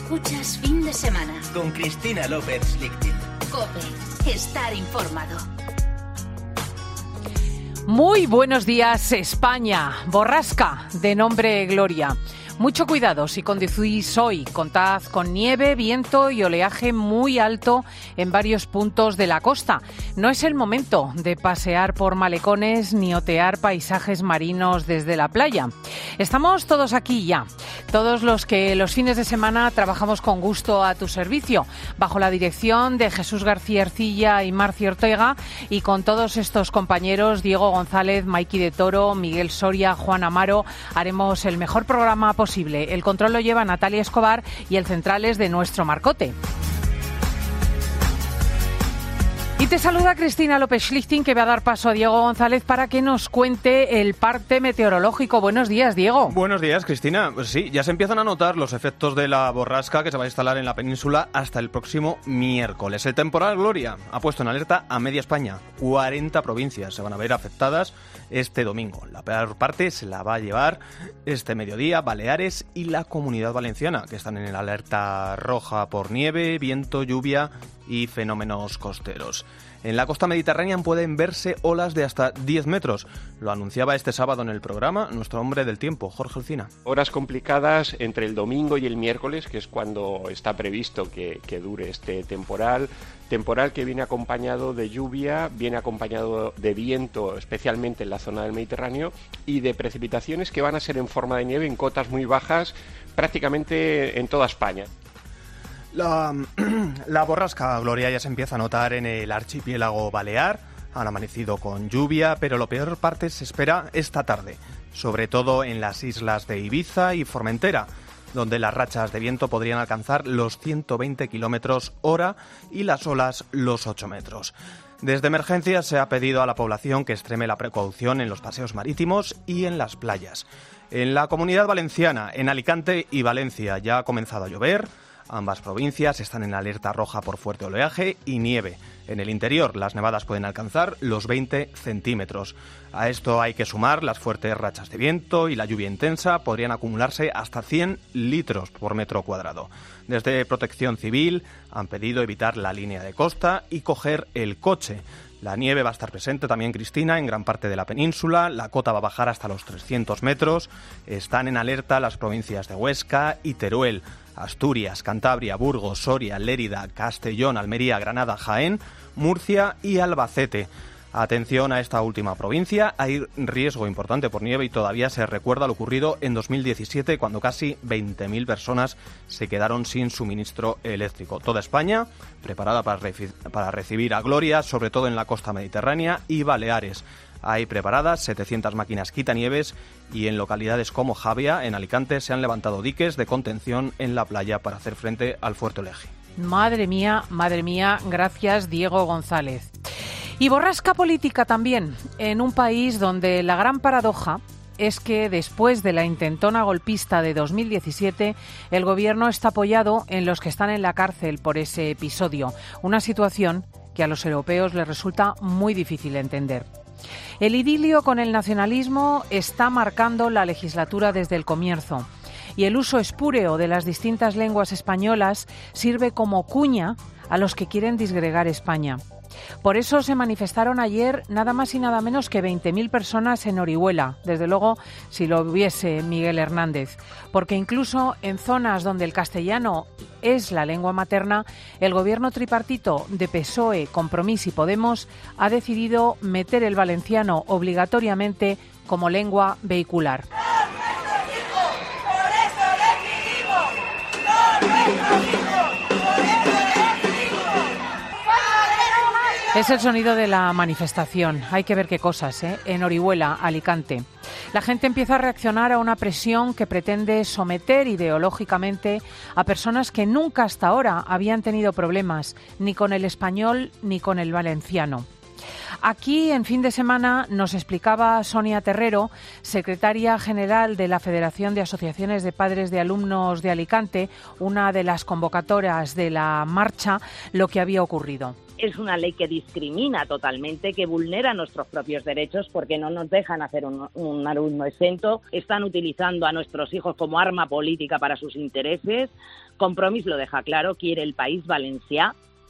Escuchas Fin de Semana con Cristina López Lichting. COPE. Estar informado. Muy buenos días, España. Borrasca de nombre Gloria. Mucho cuidado si conducís hoy. Contad con nieve, viento y oleaje muy alto en varios puntos de la costa. No es el momento de pasear por malecones ni otear paisajes marinos desde la playa. Estamos todos aquí ya. Todos los que los fines de semana trabajamos con gusto a tu servicio, bajo la dirección de Jesús García Ercilla y Marci Ortega, y con todos estos compañeros, Diego González, Maiki de Toro, Miguel Soria, Juan Amaro, haremos el mejor programa posible. El control lo lleva Natalia Escobar y el central es de nuestro Marcote. Y te saluda Cristina López Lichting, que va a dar paso a Diego González para que nos cuente el parte meteorológico. Buenos días, Diego. Buenos días, Cristina. Pues sí, ya se empiezan a notar los efectos de la borrasca que se va a instalar en la península hasta el próximo miércoles. El temporal Gloria ha puesto en alerta a media España. 40 provincias se van a ver afectadas este domingo. La peor parte se la va a llevar este mediodía Baleares y la Comunidad Valenciana, que están en el alerta roja por nieve, viento, lluvia y fenómenos costeros. En la costa mediterránea pueden verse olas de hasta 10 metros. Lo anunciaba este sábado en el programa nuestro hombre del tiempo, Jorge Alsina. Horas complicadas entre el domingo y el miércoles, que es cuando está previsto que dure este temporal. Temporal que viene acompañado de lluvia, viene acompañado de viento, especialmente en la zona del Mediterráneo, y de precipitaciones que van a ser en forma de nieve en cotas muy bajas, prácticamente en toda España. La borrasca Gloria ya se empieza a notar en el archipiélago balear. Han amanecido con lluvia, pero lo peor parte se espera esta tarde, sobre todo en las islas de Ibiza y Formentera, donde las rachas de viento podrían alcanzar los 120 kilómetros hora y las olas los 8 metros. Desde emergencias se ha pedido a la población que extreme la precaución en los paseos marítimos y en las playas. En la Comunidad Valenciana, en Alicante y Valencia, ya ha comenzado a llover. Ambas provincias están en alerta roja por fuerte oleaje y nieve. En el interior, las nevadas pueden alcanzar los 20 centímetros. A esto hay que sumar las fuertes rachas de viento y la lluvia intensa. Podrían acumularse hasta 100 litros por metro cuadrado. Desde Protección Civil han pedido evitar la línea de costa y coger el coche. La nieve va a estar presente también, Cristina, en gran parte de la península. La cota va a bajar hasta los 300 metros. Están en alerta las provincias de Huesca y Teruel, Asturias, Cantabria, Burgos, Soria, Lérida, Castellón, Almería, Granada, Jaén, Murcia y Albacete. Atención a esta última provincia, hay riesgo importante por nieve y todavía se recuerda lo ocurrido en 2017 cuando casi 20.000 personas se quedaron sin suministro eléctrico. Toda España preparada para recibir a Gloria, sobre todo en la costa mediterránea y Baleares. Hay preparadas 700 máquinas quitanieves y en localidades como Javea, en Alicante, se han levantado diques de contención en la playa para hacer frente al fuerte oleaje. Madre mía, gracias, Diego González. Y borrasca política también, en un país donde la gran paradoja es que después de la intentona golpista de 2017, el gobierno está apoyado en los que están en la cárcel por ese episodio, una situación que a los europeos les resulta muy difícil de entender. El idilio con el nacionalismo está marcando la legislatura desde el comienzo y el uso espúreo de las distintas lenguas españolas sirve como cuña a los que quieren disgregar España. Por eso se manifestaron ayer nada más y nada menos que 20.000 personas en Orihuela, desde luego si lo hubiese Miguel Hernández, porque incluso en zonas donde el castellano es la lengua materna, el gobierno tripartito de PSOE, Compromís y Podemos ha decidido meter el valenciano obligatoriamente como lengua vehicular. Es el sonido de la manifestación. Hay que ver qué cosas, en Orihuela, Alicante. La gente empieza a reaccionar a una presión que pretende someter ideológicamente a personas que nunca hasta ahora habían tenido problemas, ni con el español ni con el valenciano. Aquí, en fin de semana, nos explicaba Sonia Terrero, secretaria general de la Federación de Asociaciones de Padres de Alumnos de Alicante, una de las convocadoras de la marcha, lo que había ocurrido. Es una ley que discrimina totalmente, que vulnera nuestros propios derechos porque no nos dejan hacer un alumno exento. Están utilizando a nuestros hijos como arma política para sus intereses. Compromís lo deja claro, quiere el País Valencià.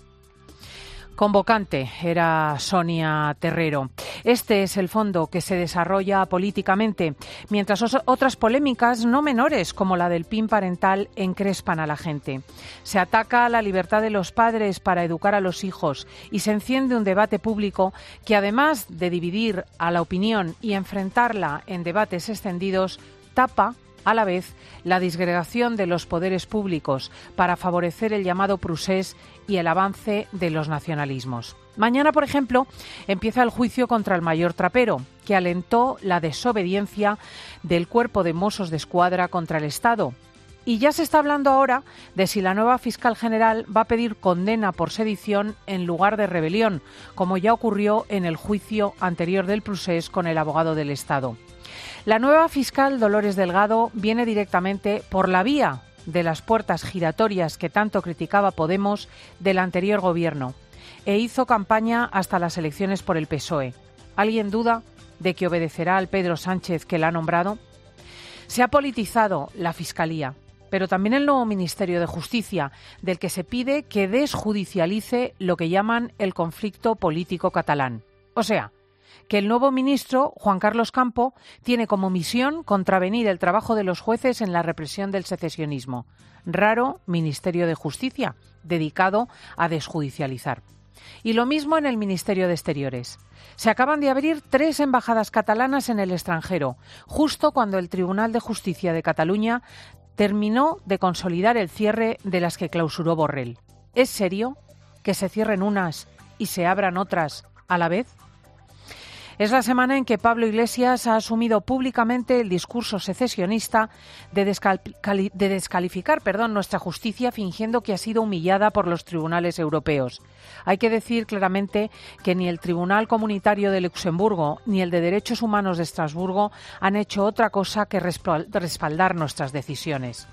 Convocante era Sonia Terrero. Este es el fondo que se desarrolla políticamente, mientras otras polémicas no menores, como la del PIN parental, encrespan a la gente. Se ataca la libertad de los padres para educar a los hijos y se enciende un debate público que, además de dividir a la opinión y enfrentarla en debates extendidos, tapa a la vez la disgregación de los poderes públicos para favorecer el llamado procés y el avance de los nacionalismos. Mañana, por ejemplo, empieza el juicio contra el mayor trapero, que alentó la desobediencia del Cuerpo de Mossos d'Esquadra contra el Estado. Y ya se está hablando ahora de si la nueva fiscal general va a pedir condena por sedición en lugar de rebelión, como ya ocurrió en el juicio anterior del procés con el abogado del Estado. La nueva fiscal Dolores Delgado viene directamente por la vía de las puertas giratorias que tanto criticaba Podemos del anterior gobierno e hizo campaña hasta las elecciones por el PSOE. ¿Alguien duda de que obedecerá al Pedro Sánchez que la ha nombrado? Se ha politizado la Fiscalía, pero también el nuevo Ministerio de Justicia, del que se pide que desjudicialice lo que llaman el conflicto político catalán. O sea, que el nuevo ministro, Juan Carlos Campo, tiene como misión contravenir el trabajo de los jueces en la represión del secesionismo. Raro Ministerio de Justicia, dedicado a desjudicializar. Y lo mismo en el Ministerio de Exteriores. Se acaban de abrir 3 embajadas catalanas en el extranjero, justo cuando el Tribunal de Justicia de Cataluña terminó de consolidar el cierre de las que clausuró Borrell. ¿Es serio que se cierren unas y se abran otras a la vez? Es la semana en que Pablo Iglesias ha asumido públicamente el discurso secesionista de descalificar nuestra justicia, fingiendo que ha sido humillada por los tribunales europeos. Hay que decir claramente que ni el Tribunal Comunitario de Luxemburgo ni el de Derechos Humanos de Estrasburgo han hecho otra cosa que respaldar nuestras decisiones.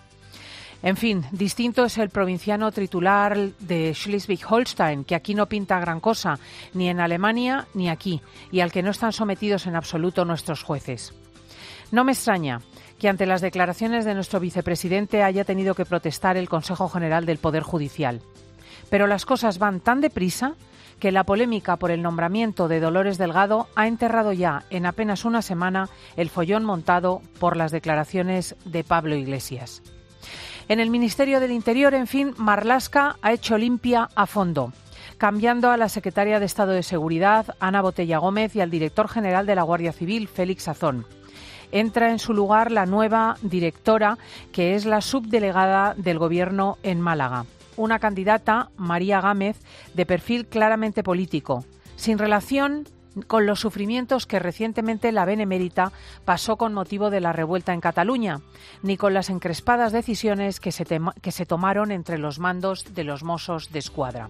En fin, distinto es el provinciano titular de Schleswig-Holstein, que aquí no pinta gran cosa, ni en Alemania ni aquí, y al que no están sometidos en absoluto nuestros jueces. No me extraña que ante las declaraciones de nuestro vicepresidente haya tenido que protestar el Consejo General del Poder Judicial. Pero las cosas van tan deprisa que la polémica por el nombramiento de Dolores Delgado ha enterrado ya en apenas una semana el follón montado por las declaraciones de Pablo Iglesias. En el Ministerio del Interior, en fin, Marlaska ha hecho limpia a fondo, cambiando a la secretaria de Estado de Seguridad, Ana Botella Gómez, y al director general de la Guardia Civil, Félix Azón. Entra en su lugar la nueva directora, que es la subdelegada del Gobierno en Málaga, una candidata, María Gámez, de perfil claramente político, sin relación con los sufrimientos que recientemente la benemérita pasó con motivo de la revuelta en Cataluña, ni con las encrespadas decisiones que se tomaron entre los mandos de los Mossos d'Esquadra.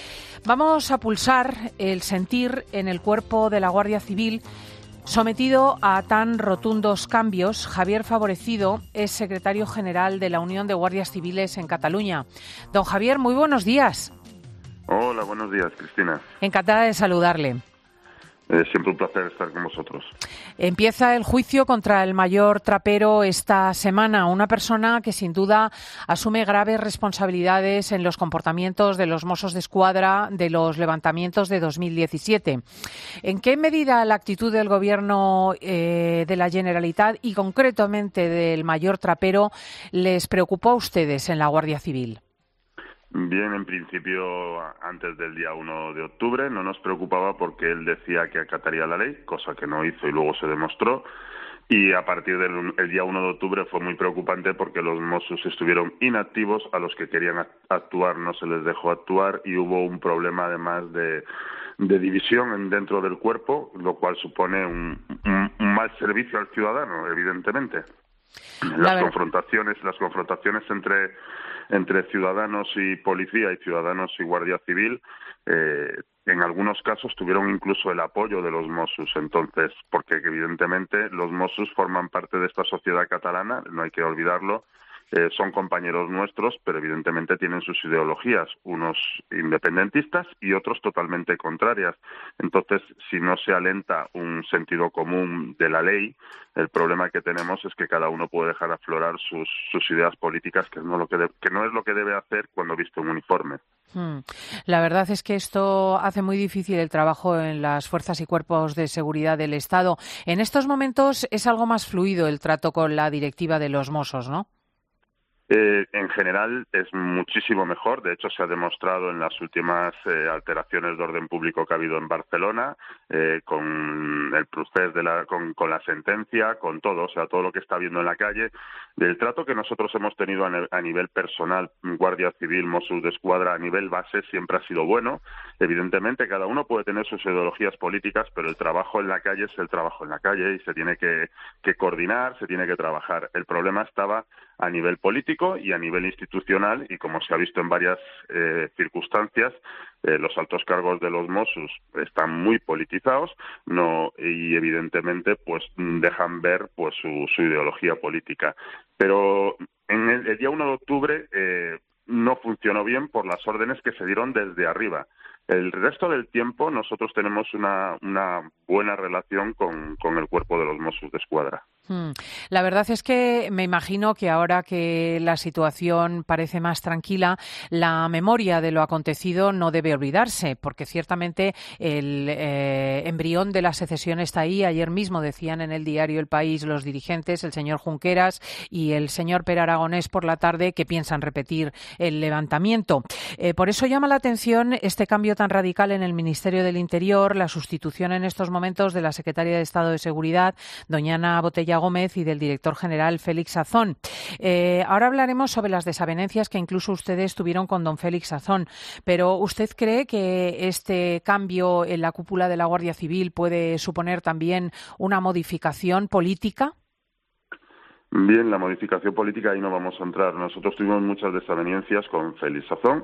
Vamos a pulsar el sentir en el cuerpo de la Guardia Civil. Sometido a tan rotundos cambios, Javier Favorecido es secretario general de la Unión de Guardias Civiles en Cataluña. Don Javier, muy buenos días. Hola, buenos días, Cristina. Encantada de saludarle. Siempre un placer estar con vosotros. Empieza el juicio contra el mayor trapero esta semana, una persona que sin duda asume graves responsabilidades en los comportamientos de los Mossos d'Esquadra de los levantamientos de 2017. ¿En qué medida la actitud del Gobierno de la Generalitat y concretamente del mayor trapero les preocupó a ustedes en la Guardia Civil? Bien, en principio, antes del día 1 de octubre no nos preocupaba porque él decía que acataría la ley, cosa que no hizo y luego se demostró. Y a partir del día 1 de octubre fue muy preocupante porque los Mossos estuvieron inactivos, a los que querían actuar no se les dejó actuar y hubo un problema además de división dentro del cuerpo, lo cual supone un mal servicio al ciudadano, evidentemente. Las confrontaciones entre ciudadanos y policía y ciudadanos y guardia civil en algunos casos tuvieron incluso el apoyo de los Mossos. Entonces, porque evidentemente los Mossos forman parte de esta sociedad catalana, no hay que olvidarlo. Son compañeros nuestros, pero evidentemente tienen sus ideologías, unos independentistas y otros totalmente contrarias. Entonces, si no se alenta un sentido común de la ley, el problema que tenemos es que cada uno puede dejar aflorar sus ideas políticas, que no es lo que debe hacer cuando viste un uniforme. La verdad es que esto hace muy difícil el trabajo en las fuerzas y cuerpos de seguridad del Estado. En estos momentos es algo más fluido el trato con la directiva de los Mossos, ¿no? En general es muchísimo mejor. De hecho, se ha demostrado en las últimas alteraciones de orden público que ha habido en Barcelona, con el procés con la sentencia, con todo, o sea, todo lo que está habiendo en la calle. Del trato que nosotros hemos tenido a nivel personal, Guardia Civil, Mossos d'Esquadra, a nivel base, siempre ha sido bueno. Evidentemente, cada uno puede tener sus ideologías políticas, pero el trabajo en la calle es el trabajo en la calle y se tiene que coordinar, se tiene que trabajar. El problema estaba a nivel político y a nivel institucional, y como se ha visto en varias circunstancias, los altos cargos de los Mossos están muy politizados, y evidentemente pues dejan ver pues su ideología política. Pero en el día 1 de octubre no funcionó bien por las órdenes que se dieron desde arriba. El resto del tiempo nosotros tenemos una buena relación con el cuerpo de los Mossos d'Esquadra. La verdad es que me imagino que ahora que la situación parece más tranquila, la memoria de lo acontecido no debe olvidarse, porque ciertamente el embrión de la secesión está ahí. Ayer mismo decían en el diario El País los dirigentes, el señor Junqueras y el señor Pere Aragonés por la tarde, que piensan repetir el levantamiento. Por eso llama la atención este cambio tan radical en el Ministerio del Interior, la sustitución en estos momentos de la secretaria de Estado de Seguridad, doña Ana Botella Gómez, y del director general Félix Azón. Ahora hablaremos sobre las desavenencias que incluso ustedes tuvieron con don Félix Azón, pero ¿usted cree que este cambio en la cúpula de la Guardia Civil puede suponer también una modificación política? Bien, la modificación política ahí no vamos a entrar. Nosotros tuvimos muchas desavenencias con Félix Azón.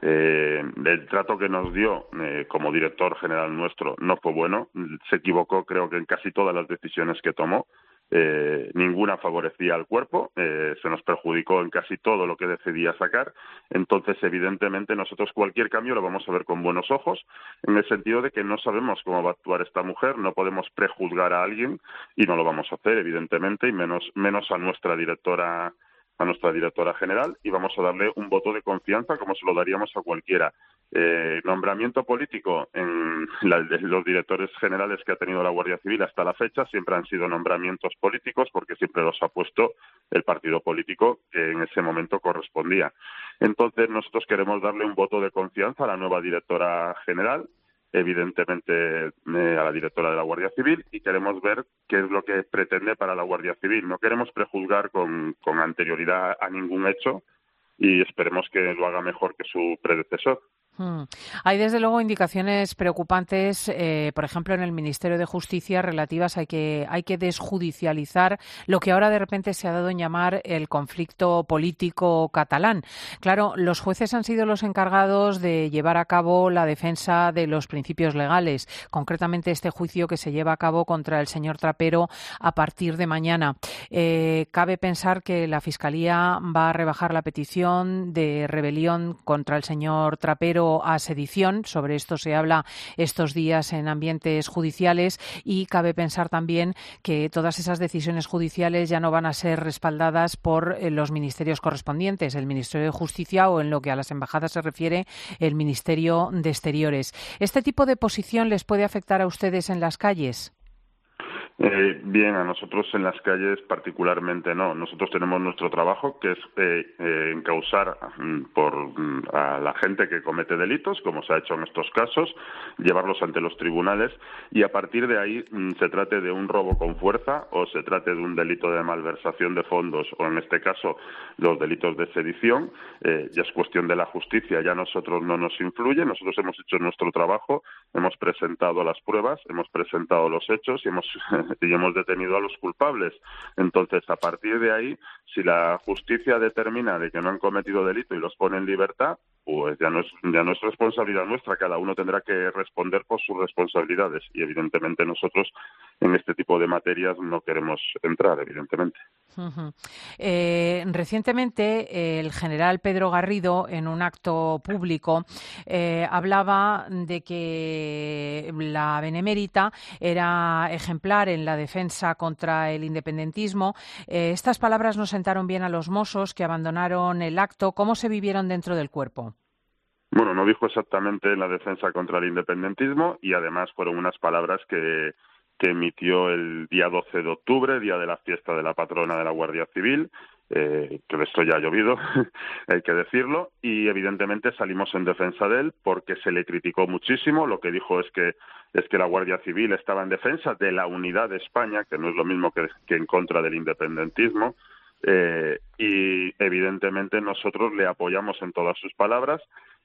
El trato que nos dio como director general nuestro no fue bueno. Se equivocó, creo que en casi todas las decisiones que tomó. Ninguna favorecía al cuerpo, se nos perjudicó en casi todo lo que decidía sacar. Entonces, evidentemente, nosotros cualquier cambio lo vamos a ver con buenos ojos, en el sentido de que no sabemos cómo va a actuar esta mujer, no podemos prejuzgar a alguien y no lo vamos a hacer, evidentemente, y menos a nuestra directora general, y vamos a darle un voto de confianza como se lo daríamos a cualquiera. Nombramiento político en los directores generales que ha tenido la Guardia Civil hasta la fecha siempre han sido nombramientos políticos, porque siempre los ha puesto el partido político que en ese momento correspondía. Entonces nosotros queremos darle un voto de confianza a la nueva directora general, evidentemente a la directora de la Guardia Civil, y queremos ver qué es lo que pretende para la Guardia Civil. No queremos prejuzgar con anterioridad a ningún hecho, y esperemos que lo haga mejor que su predecesor. Hay desde luego indicaciones preocupantes, por ejemplo, en el Ministerio de Justicia, relativas a que hay que desjudicializar lo que ahora de repente se ha dado en llamar el conflicto político catalán. Claro, los jueces han sido los encargados de llevar a cabo la defensa de los principios legales, concretamente este juicio que se lleva a cabo contra el señor Trapero a partir de mañana. Cabe pensar que la Fiscalía va a rebajar la petición de rebelión contra el señor Trapero a sedición. Sobre esto se habla estos días en ambientes judiciales, y cabe pensar también que todas esas decisiones judiciales ya no van a ser respaldadas por los ministerios correspondientes, el Ministerio de Justicia o, en lo que a las embajadas se refiere, el Ministerio de Exteriores. ¿Este tipo de posición les puede afectar a ustedes en las calles? Bien, a nosotros en las calles particularmente no. Nosotros tenemos nuestro trabajo, que es encausar a la gente que comete delitos, como se ha hecho en estos casos, llevarlos ante los tribunales, y a partir de ahí se trate de un robo con fuerza o se trate de un delito de malversación de fondos, o en este caso los delitos de sedición, ya es cuestión de la justicia, ya a nosotros no nos influye. Nosotros hemos hecho nuestro trabajo, hemos presentado las pruebas, hemos presentado los hechos y hemos detenido a los culpables. Entonces, a partir de ahí, si la justicia determina de que no han cometido delito y los pone en libertad, pues ya no es responsabilidad nuestra, cada uno tendrá que responder por sus responsabilidades y evidentemente nosotros en este tipo de materias no queremos entrar, evidentemente. Recientemente el general Pedro Garrido, en un acto público, hablaba de que la Benemérita era ejemplar en la defensa contra el independentismo. Estas palabras no sentaron bien a los mozos que abandonaron el acto. ¿Cómo se vivieron dentro del cuerpo? Bueno, no dijo exactamente en la defensa contra el independentismo y además fueron unas palabras que emitió el día 12 de octubre, día de la fiesta de la patrona de la Guardia Civil, que esto ya ha llovido, hay que decirlo, y evidentemente salimos en defensa de él porque se le criticó muchísimo. Lo que dijo es que la Guardia Civil estaba en defensa de la unidad de España, que no es lo mismo que en contra del independentismo, y evidentemente nosotros le apoyamos en todas sus palabras.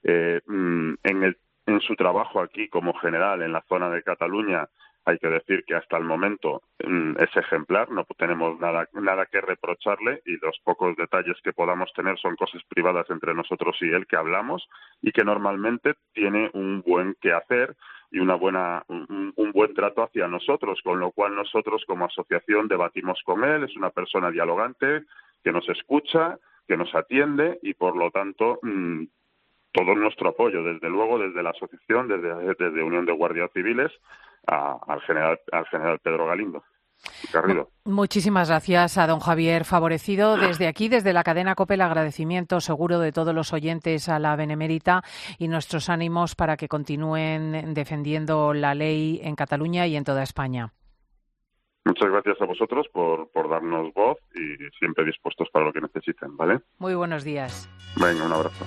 En su trabajo aquí como general en la zona de Cataluña, hay que decir que hasta el momento es ejemplar, no tenemos nada que reprocharle y los pocos detalles que podamos tener son cosas privadas entre nosotros y él que hablamos y que normalmente tiene un buen quehacer y un buen trato hacia nosotros, con lo cual nosotros como asociación debatimos con él, es una persona dialogante que nos escucha, que nos atiende y por lo tanto todo nuestro apoyo, desde luego desde la asociación, desde Unión de Guardias Civiles al general Pedro Garrido. Muchísimas gracias a don Javier Favorecido. Desde aquí, desde la cadena COPE, el agradecimiento seguro de todos los oyentes a la Benemérita y nuestros ánimos para que continúen defendiendo la ley en Cataluña y en toda España. Muchas gracias a vosotros por darnos voz y siempre dispuestos para lo que necesiten, ¿vale? Muy buenos días. Venga, un abrazo.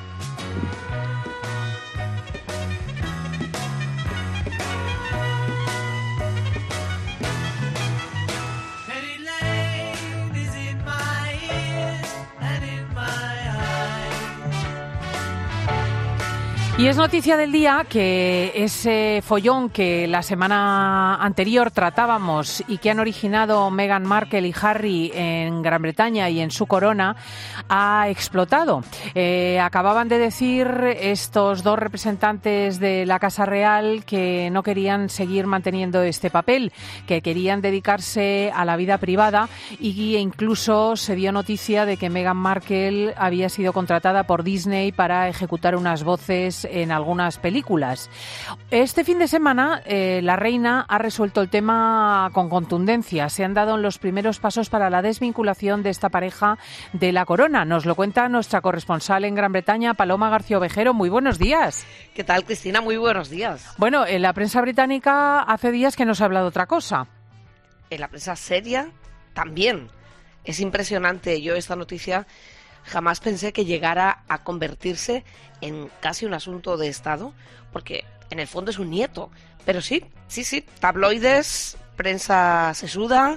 Y es noticia del día que ese follón que la semana anterior tratábamos y que han originado Meghan Markle y Harry en Gran Bretaña y en su corona ha explotado. Acababan de decir estos dos representantes de la Casa Real que no querían seguir manteniendo este papel, que querían dedicarse a la vida privada y incluso se dio noticia de que Meghan Markle había sido contratada por Disney para ejecutar unas voces en algunas películas. Este fin de semana la reina ha resuelto el tema con contundencia. Se han dado los primeros pasos para la desvinculación de esta pareja de la corona. Nos lo cuenta nuestra corresponsal en Gran Bretaña, Paloma García Ovejero. Muy buenos días. ¿Qué tal, Cristina? Muy buenos días. Bueno, en la prensa británica hace días que nos ha hablado otra cosa. En la prensa seria también. Es impresionante. Yo esta noticia jamás pensé que llegara a convertirse en casi un asunto de Estado, porque en el fondo es un nieto. Pero sí, tabloides, prensa sesuda,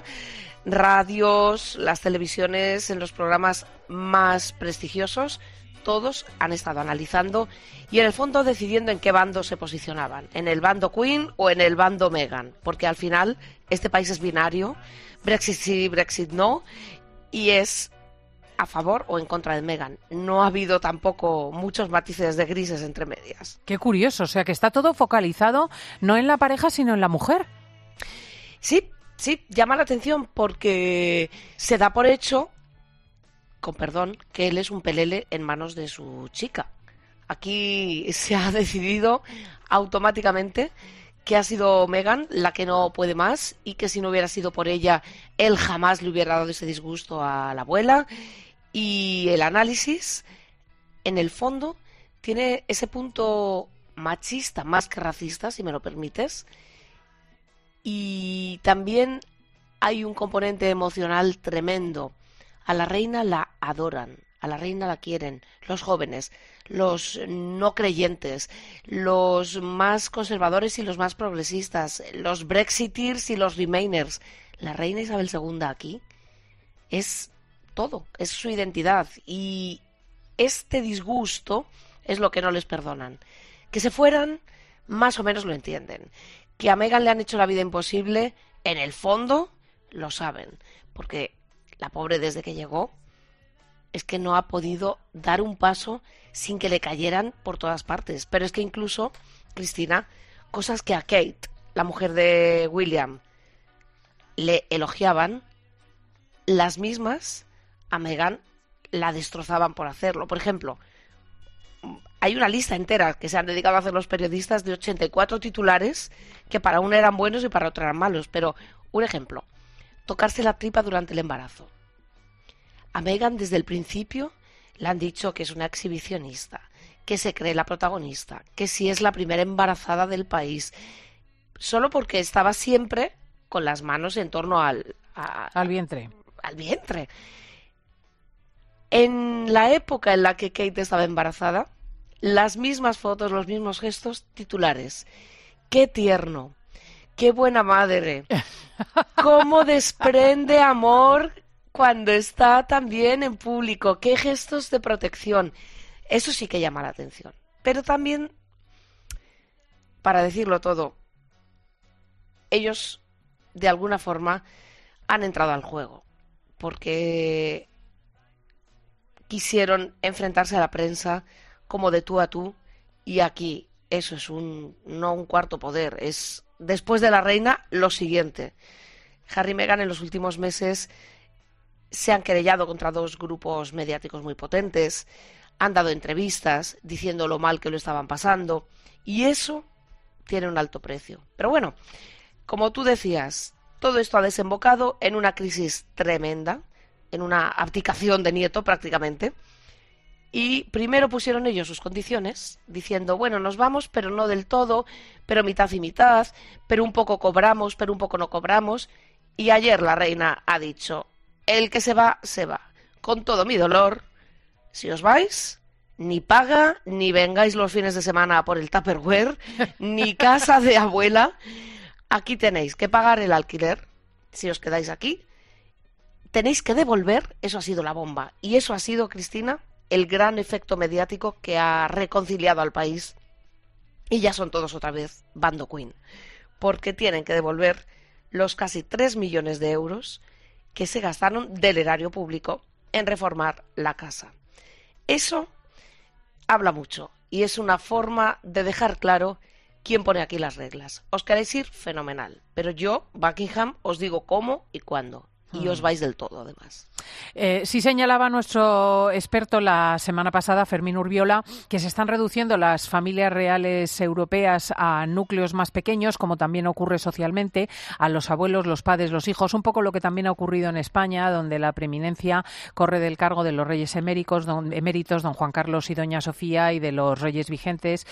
radios, las televisiones, en los programas más prestigiosos, todos han estado analizando y en el fondo decidiendo en qué bando se posicionaban, en el bando Queen o en el bando Meghan, porque al final este país es binario, Brexit sí, Brexit no, y es a favor o en contra de Meghan. No ha habido tampoco muchos matices de grises entre medias. Qué curioso, o sea que está todo focalizado no en la pareja sino en la mujer. Sí, llama la atención porque se da por hecho, con perdón, que él es un pelele en manos de su chica. Aquí se ha decidido automáticamente que ha sido Meghan la que no puede más y que si no hubiera sido por ella, él jamás le hubiera dado ese disgusto a la abuela. Y el análisis, en el fondo, tiene ese punto machista más que racista, si me lo permites. Y también hay un componente emocional tremendo. A la reina la adoran, a la reina la quieren los jóvenes, los no creyentes, los más conservadores y los más progresistas, los brexiteers y los remainers. La reina Isabel II aquí es todo, es su identidad y este disgusto es lo que no les perdonan. Que se fueran, más o menos lo entienden. Que a Meghan le han hecho la vida imposible, en el fondo lo saben, porque la pobre desde que llegó es que no ha podido dar un paso sin que le cayeran por todas partes. Pero es que incluso, Cristina, cosas que a Kate, la mujer de William, le elogiaban, las mismas a Meghan la destrozaban por hacerlo. Por ejemplo, hay una lista entera que se han dedicado a hacer los periodistas de 84 titulares que para una eran buenos y para otra eran malos. Pero, un ejemplo, tocarse la tripa durante el embarazo. A Meghan desde el principio le han dicho que es una exhibicionista, que se cree la protagonista, que sí es la primera embarazada del país, solo porque estaba siempre con las manos en torno al vientre. Al vientre. En la época en la que Kate estaba embarazada, las mismas fotos, los mismos gestos, titulares. ¡Qué tierno! ¡Qué buena madre! ¡Cómo desprende amor cuando está también en público! ¡Qué gestos de protección! Eso sí que llama la atención. Pero también, para decirlo todo, ellos, de alguna forma, han entrado al juego. Porque quisieron enfrentarse a la prensa como de tú a tú, y aquí eso es no un cuarto poder, es después de la reina lo siguiente. Harry y Meghan en los últimos meses se han querellado contra dos grupos mediáticos muy potentes, han dado entrevistas diciendo lo mal que lo estaban pasando, y eso tiene un alto precio. Pero bueno, como tú decías, todo esto ha desembocado en una crisis tremenda, en una abdicación de Nieto prácticamente. Y primero pusieron ellos sus condiciones, diciendo, bueno, nos vamos, pero no del todo, pero mitad y mitad, pero un poco cobramos, pero un poco no cobramos. Y ayer la reina ha dicho, el que se va, se va. Con todo mi dolor, si os vais, ni paga, ni vengáis los fines de semana por el Tupperware, ni casa de abuela. Aquí tenéis que pagar el alquiler, si os quedáis aquí. Tenéis que devolver, eso ha sido la bomba. Y eso ha sido, Cristina, el gran efecto mediático que ha reconciliado al país, y ya son todos otra vez bando Queen, porque tienen que devolver los casi 3 millones de euros que se gastaron del erario público en reformar la casa. Eso habla mucho y es una forma de dejar claro quién pone aquí las reglas. Os queréis ir, fenomenal, pero yo, Buckingham, os digo cómo y cuándo. Y os vais del todo, además. Sí señalaba nuestro experto la semana pasada, Fermín Urbiola, que se están reduciendo las familias reales europeas a núcleos más pequeños, como también ocurre socialmente, a los abuelos, los padres, los hijos, un poco lo que también ha ocurrido en España, donde la preeminencia corre del cargo de los reyes eméritos, don Juan Carlos y doña Sofía, y de los reyes vigentes,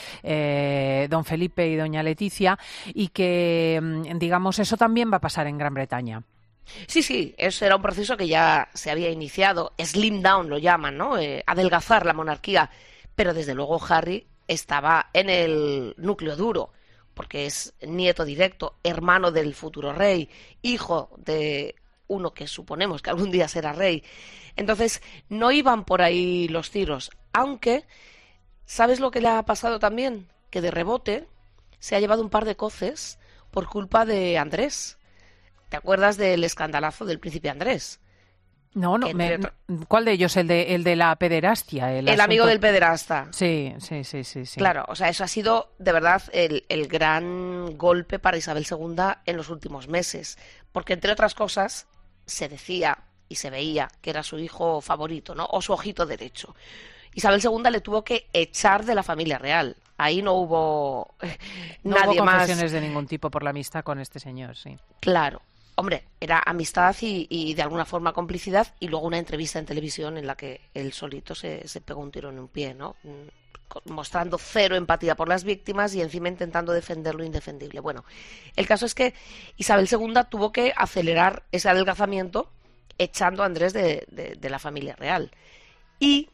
don Felipe y doña Leticia, y que, digamos, eso también va a pasar en Gran Bretaña. Sí, eso era un proceso que ya se había iniciado, slim down lo llaman, ¿no? Adelgazar la monarquía, pero desde luego Harry estaba en el núcleo duro, porque es nieto directo, hermano del futuro rey, hijo de uno que suponemos que algún día será rey. Entonces, no iban por ahí los tiros, aunque, ¿sabes lo que le ha pasado también? Que de rebote se ha llevado un par de coces por culpa de Andrés. ¿Te acuerdas del escandalazo del príncipe Andrés? No, ¿cuál de ellos? El de la pederastia. El amigo del pederasta. Sí. Claro, o sea, eso ha sido de verdad el gran golpe para Isabel II en los últimos meses. Porque, entre otras cosas, se decía y se veía que era su hijo favorito, ¿no? O su ojito derecho. Isabel II le tuvo que echar de la familia real. Ahí no hubo nadie hubo más. confesiones de ningún tipo por la amistad con este señor, sí. Claro. Hombre, era amistad y de alguna forma complicidad, y luego una entrevista en televisión en la que él solito se pegó un tiro en un pie, ¿no? Mostrando cero empatía por las víctimas y encima intentando defender lo indefendible. Bueno, el caso es que Isabel II tuvo que acelerar ese adelgazamiento echando a Andrés de la familia real. Y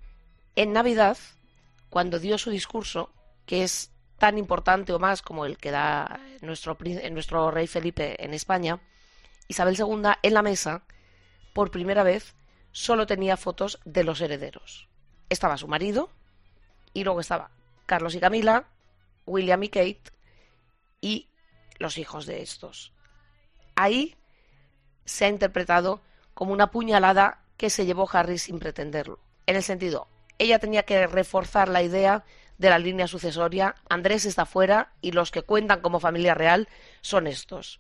en Navidad, cuando dio su discurso, que es tan importante o más como el que da nuestro rey Felipe en España, Isabel II en la mesa, por primera vez, solo tenía fotos de los herederos. Estaba su marido, y luego estaba Carlos y Camila, William y Kate, y los hijos de estos. Ahí se ha interpretado como una puñalada que se llevó Harry sin pretenderlo. En el sentido, ella tenía que reforzar la idea de la línea sucesoria. Andrés está fuera y los que cuentan como familia real son estos.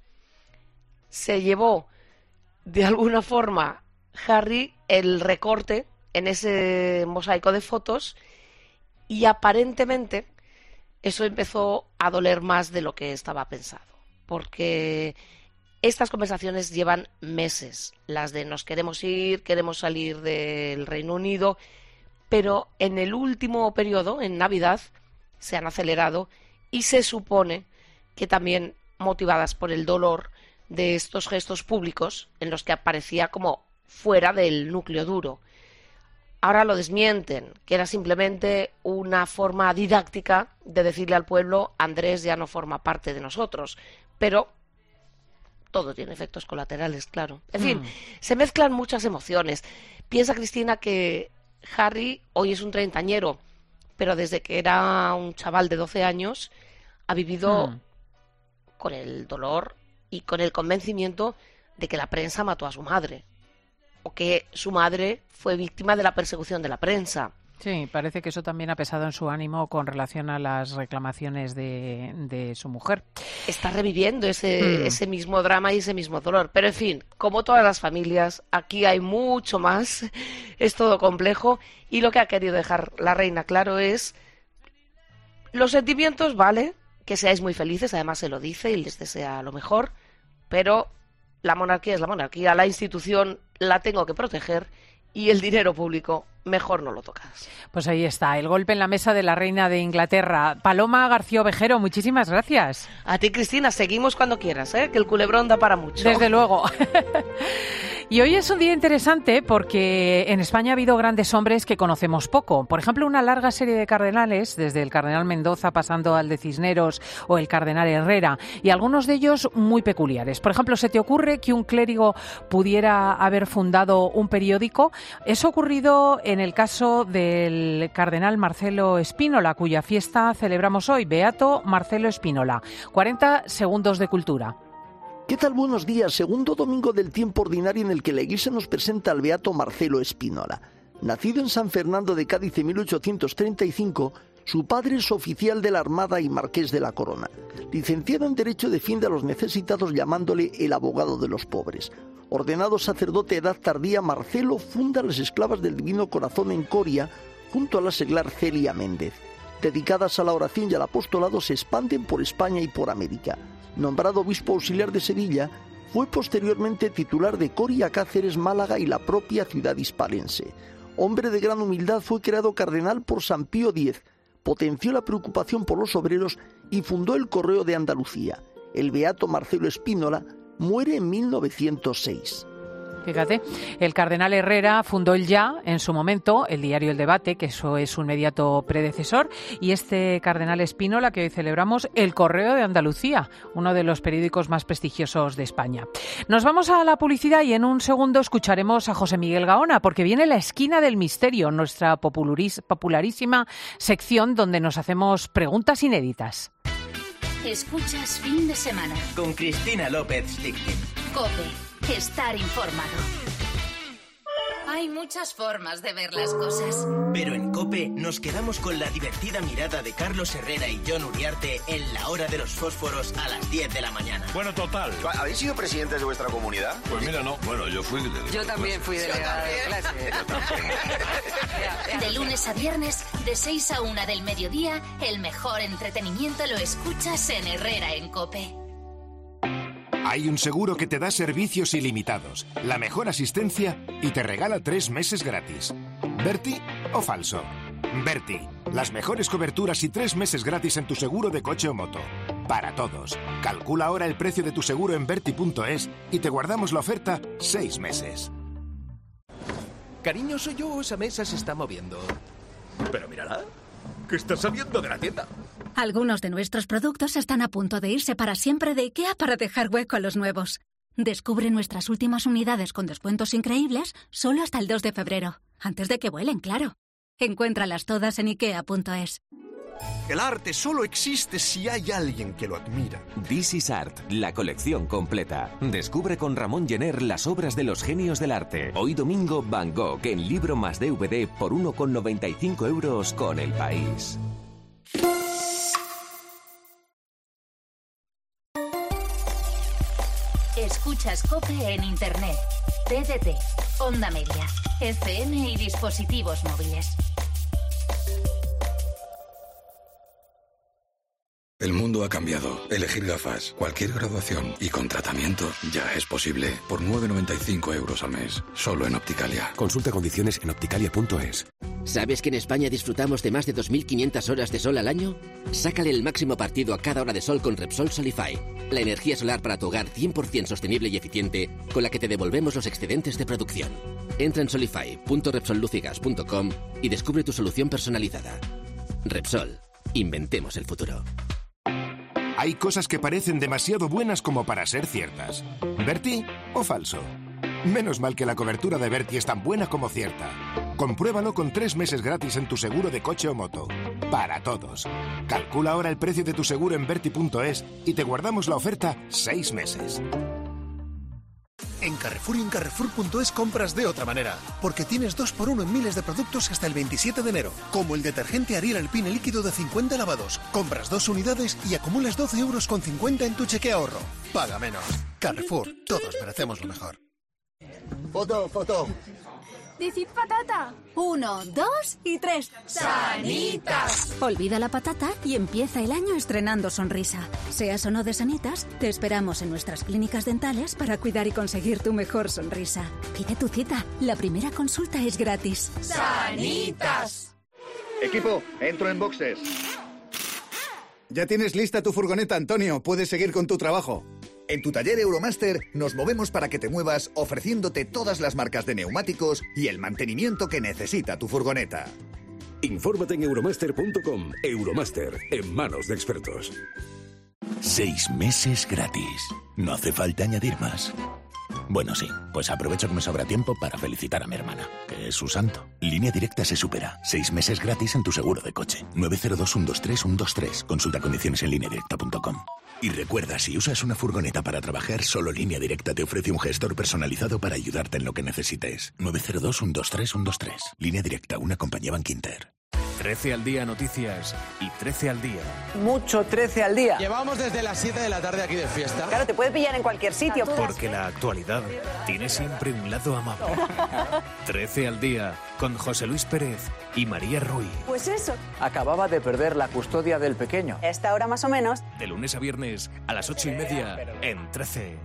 Se llevó, de alguna forma, Harry el recorte en ese mosaico de fotos y aparentemente eso empezó a doler más de lo que estaba pensado, porque estas conversaciones llevan meses, las de nos queremos ir, queremos salir del Reino Unido, pero en el último periodo, en Navidad, se han acelerado y se supone que también motivadas por el dolor de estos gestos públicos en los que aparecía como fuera del núcleo duro. Ahora lo desmienten, que era simplemente una forma didáctica de decirle al pueblo: Andrés ya no forma parte de nosotros, pero todo tiene efectos colaterales, claro. En fin, se mezclan muchas emociones. Piensa, Cristina, que Harry hoy es un treintañero, pero desde que era un chaval de 12 años ha vivido con el dolor y con el convencimiento de que la prensa mató a su madre, o que su madre fue víctima de la persecución de la prensa. Sí, parece que eso también ha pesado en su ánimo con relación a las reclamaciones de su mujer. Está reviviendo ese mismo drama y ese mismo dolor. Pero, en fin, como todas las familias, aquí hay mucho más. Es todo complejo. Y lo que ha querido dejar la reina claro es: los sentimientos, vale, que seáis muy felices, además se lo dice y les desea lo mejor, pero la monarquía es la monarquía, la institución la tengo que proteger y el dinero público mejor no lo tocas. Pues ahí está, el golpe en la mesa de la reina de Inglaterra. Paloma García Ovejero, muchísimas gracias. A ti, Cristina, seguimos cuando quieras, que el culebrón da para mucho. Desde luego. Y hoy es un día interesante porque en España ha habido grandes hombres que conocemos poco. Por ejemplo, una larga serie de cardenales, desde el cardenal Mendoza pasando al de Cisneros o el cardenal Herrera, y algunos de ellos muy peculiares. Por ejemplo, ¿se te ocurre que un clérigo pudiera haber fundado un periódico? Eso ha ocurrido en el caso del cardenal Marcelo Spínola, cuya fiesta celebramos hoy. Beato Marcelo Spínola. 40 segundos de cultura. ¿Qué tal? Buenos días. Segundo domingo del tiempo ordinario en el que la Iglesia nos presenta al beato Marcelo Spínola. Nacido en San Fernando de Cádiz en 1835, su padre es oficial de la Armada y marqués de la Corona. Licenciado en Derecho, defiende a los necesitados llamándole el abogado de los pobres. Ordenado sacerdote a edad tardía, Marcelo funda las Esclavas del Divino Corazón en Coria, junto a la seglar Celia Méndez. Dedicadas a la oración y al apostolado, se expanden por España y por América. Nombrado obispo auxiliar de Sevilla, fue posteriormente titular de Coria, Cáceres, Málaga y la propia ciudad hispalense. Hombre de gran humildad, fue creado cardenal por San Pío X, potenció la preocupación por los obreros y fundó el Correo de Andalucía. El beato Marcelo Spínola muere en 1906. Fíjate, el cardenal Herrera fundó el Ya, en su momento, el diario El Debate, que eso es su inmediato predecesor, y este cardenal Spínola, que hoy celebramos, el Correo de Andalucía, uno de los periódicos más prestigiosos de España. Nos vamos a la publicidad y en un segundo escucharemos a José Miguel Gaona, porque viene La Esquina del Misterio, nuestra popularísima sección donde nos hacemos preguntas inéditas. Escuchas Fin de Semana con Cristina López Lichtin. COPE. Estar informado. Hay muchas formas de ver las cosas. Pero en COPE nos quedamos con la divertida mirada de Carlos Herrera y John Uriarte en La Hora de los Fósforos a las 10 de la mañana. Bueno, total. ¿Habéis sido presidentes de vuestra comunidad? Pues mira, no. Bueno, yo fui delegado. Yo también fui delegado de clase. De lunes a viernes, de 6 a 1 del mediodía, el mejor entretenimiento lo escuchas en Herrera en COPE. Hay un seguro que te da servicios ilimitados, la mejor asistencia y te regala 3 meses gratis. ¿Berti o falso? Berti, las mejores coberturas y 3 meses gratis en tu seguro de coche o moto. Para todos. Calcula ahora el precio de tu seguro en berti.es y te guardamos la oferta 6 meses. Cariño, ¿soy yo o esa mesa se está moviendo? Pero mírala, que está saliendo de la tienda. Algunos de nuestros productos están a punto de irse para siempre de IKEA para dejar hueco a los nuevos. Descubre nuestras últimas unidades con descuentos increíbles solo hasta el 2 de febrero. Antes de que vuelen, claro. Encuéntralas todas en IKEA.es. El arte solo existe si hay alguien que lo admira. This is Art, la colección completa. Descubre con Ramón Jenner las obras de los genios del arte. Hoy domingo, Van Gogh en libro más DVD por 1,95 euros con El País. Escuchas COPE en Internet, TDT, Onda Media, FM y dispositivos móviles. El mundo ha cambiado. Elegir gafas, cualquier graduación y con tratamiento ya es posible. Por 9,95 euros al mes. Solo en Opticalia. Consulta condiciones en opticalia.es. ¿Sabes que en España disfrutamos de más de 2.500 horas de sol al año? Sácale el máximo partido a cada hora de sol con Repsol Solify. La energía solar para tu hogar 100% sostenible y eficiente, con la que te devolvemos los excedentes de producción. Entra en solify.repsollucigas.com y descubre tu solución personalizada. Repsol. Inventemos el futuro. Hay cosas que parecen demasiado buenas como para ser ciertas. ¿Berti o falso? Menos mal que la cobertura de Berti es tan buena como cierta. Compruébalo con 3 meses gratis en tu seguro de coche o moto. Para todos. Calcula ahora el precio de tu seguro en Berti.es y te guardamos la oferta 6 meses. En Carrefour y en Carrefour.es compras de otra manera, porque tienes 2x1 en miles de productos hasta el 27 de enero, como el detergente Ariel Alpine líquido de 50 lavados. Compras 2 unidades y acumulas 12,50 euros en tu cheque ahorro. Paga menos. Carrefour, todos merecemos lo mejor. Foto. Decid patata. 1, 2 y 3. ¡Sanitas! Olvida la patata y empieza el año estrenando sonrisa. Seas o no de Sanitas, te esperamos en nuestras clínicas dentales para cuidar y conseguir tu mejor sonrisa. Pide tu cita. La primera consulta es gratis. ¡Sanitas! Equipo, entro en boxes. Ya tienes lista tu furgoneta, Antonio. Puedes seguir con tu trabajo. En tu taller Euromaster nos movemos para que te muevas ofreciéndote todas las marcas de neumáticos y el mantenimiento que necesita tu furgoneta. Infórmate en euromaster.com. Euromaster, en manos de expertos. 6 meses gratis. No hace falta añadir más. Bueno, sí, pues aprovecho que me sobra tiempo para felicitar a mi hermana, que es su santo. Línea Directa se supera. 6 meses gratis en tu seguro de coche. 902-123-123. Consulta condiciones en lineadirecta.com. Y recuerda, si usas una furgoneta para trabajar, solo Línea Directa te ofrece un gestor personalizado para ayudarte en lo que necesites. 902-123-123. Línea Directa, una compañía Bankinter. 13 al día noticias y 13 al día. Mucho 13 al día. Llevamos desde las 7 de la tarde aquí de fiesta. Claro, te puede pillar en cualquier sitio. Porque la actualidad tiene siempre un lado amable. 13 al día con José Luis Pérez y María Ruiz. Pues eso. Acababa de perder la custodia del pequeño. A esta hora más o menos. De lunes a viernes a las 8:30 en 13.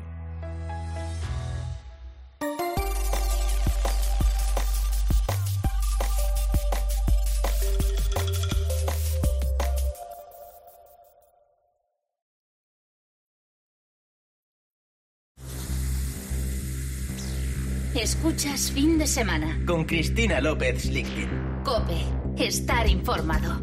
Escuchas Fin de Semana. Con Cristina López Slichting. COPE. Estar informado.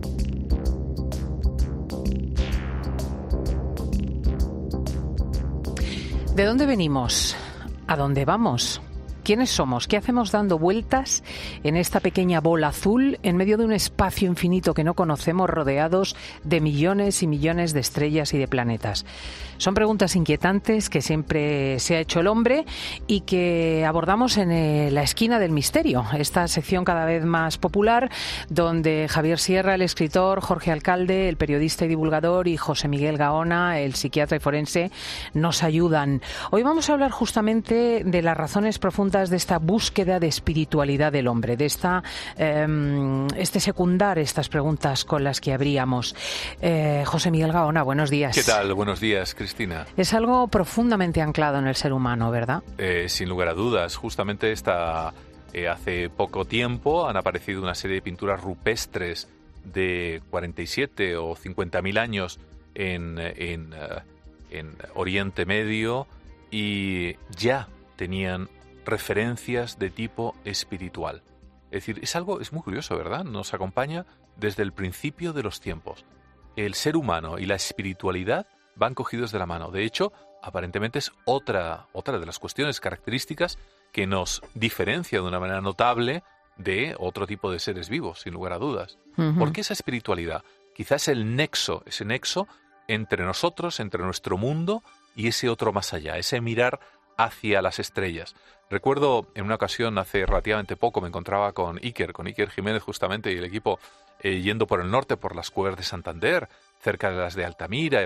¿De dónde venimos? ¿A dónde vamos? ¿Quiénes somos? ¿Qué hacemos dando vueltas en esta pequeña bola azul en medio de un espacio infinito que no conocemos, rodeados de millones y millones de estrellas y de planetas? Son preguntas inquietantes que siempre se ha hecho el hombre y que abordamos en la esquina del misterio, esta sección cada vez más popular donde Javier Sierra, el escritor, Jorge Alcalde, el periodista y divulgador, y José Miguel Gaona, el psiquiatra y forense, nos ayudan. Hoy vamos a hablar justamente de las razones profundas de esta búsqueda de espiritualidad del hombre, de este secundar estas preguntas con las que abríamos. José Miguel Gaona, buenos días. ¿Qué tal? Buenos días, Cristina. Es algo profundamente anclado en el ser humano, ¿verdad? Sin lugar a dudas. Justamente hace poco tiempo han aparecido una serie de pinturas rupestres de 47 o 50.000 años en Oriente Medio y ya tenían referencias de tipo espiritual. Es decir, es muy curioso, ¿verdad? Nos acompaña desde el principio de los tiempos. El ser humano y la espiritualidad van cogidos de la mano. De hecho, aparentemente es otra de las cuestiones características que nos diferencia de una manera notable de otro tipo de seres vivos, sin lugar a dudas. Uh-huh. ¿Por qué esa espiritualidad? quizás ese nexo entre nosotros, entre nuestro mundo y ese otro más allá, ese mirar hacia las estrellas. Recuerdo en una ocasión, hace relativamente poco, me encontraba con Iker Jiménez justamente, y el equipo yendo por el norte, por las cuevas de Santander, cerca de las de Altamira,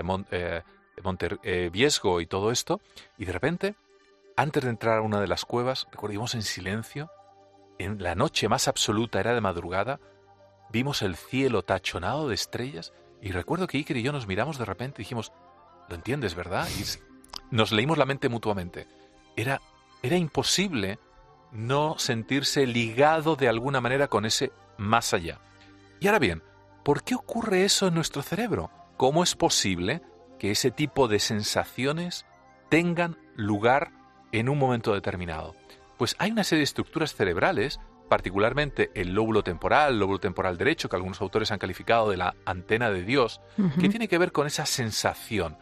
Monteviesgo y todo esto, y de repente, antes de entrar a una de las cuevas, recordimos en silencio, en la noche más absoluta, era de madrugada, vimos el cielo tachonado de estrellas, y recuerdo que Iker y yo nos miramos de repente y dijimos, ¿lo entiendes, verdad? Y nos leímos la mente mutuamente. Era imposible no sentirse ligado de alguna manera con ese más allá. Y ahora bien, ¿por qué ocurre eso en nuestro cerebro? ¿Cómo es posible que ese tipo de sensaciones tengan lugar en un momento determinado? Pues hay una serie de estructuras cerebrales, particularmente el lóbulo temporal derecho, que algunos autores han calificado de la antena de Dios, que tiene que ver con esa sensación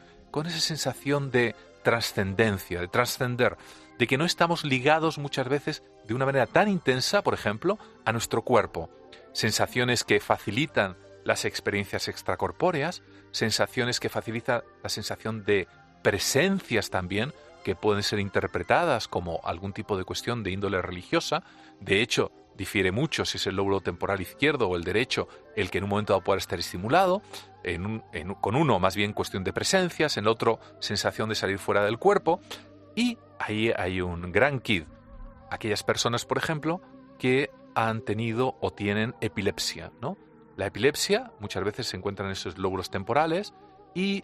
de trascendencia, de trascender, de que no estamos ligados muchas veces de una manera tan intensa, por ejemplo, a nuestro cuerpo. Sensaciones que facilitan las experiencias extracorpóreas, sensaciones que facilitan la sensación de presencias también, que pueden ser interpretadas como algún tipo de cuestión de índole religiosa. De hecho, difiere mucho si es el lóbulo temporal izquierdo o el derecho el que en un momento dado pueda estar estimulado. Con uno más bien cuestión de presencias, en el otro sensación de salir fuera del cuerpo. Y ahí hay un gran quid. Aquellas personas, por ejemplo, que han tenido o tienen epilepsia, ¿no? La epilepsia muchas veces se encuentra en esos lóbulos temporales y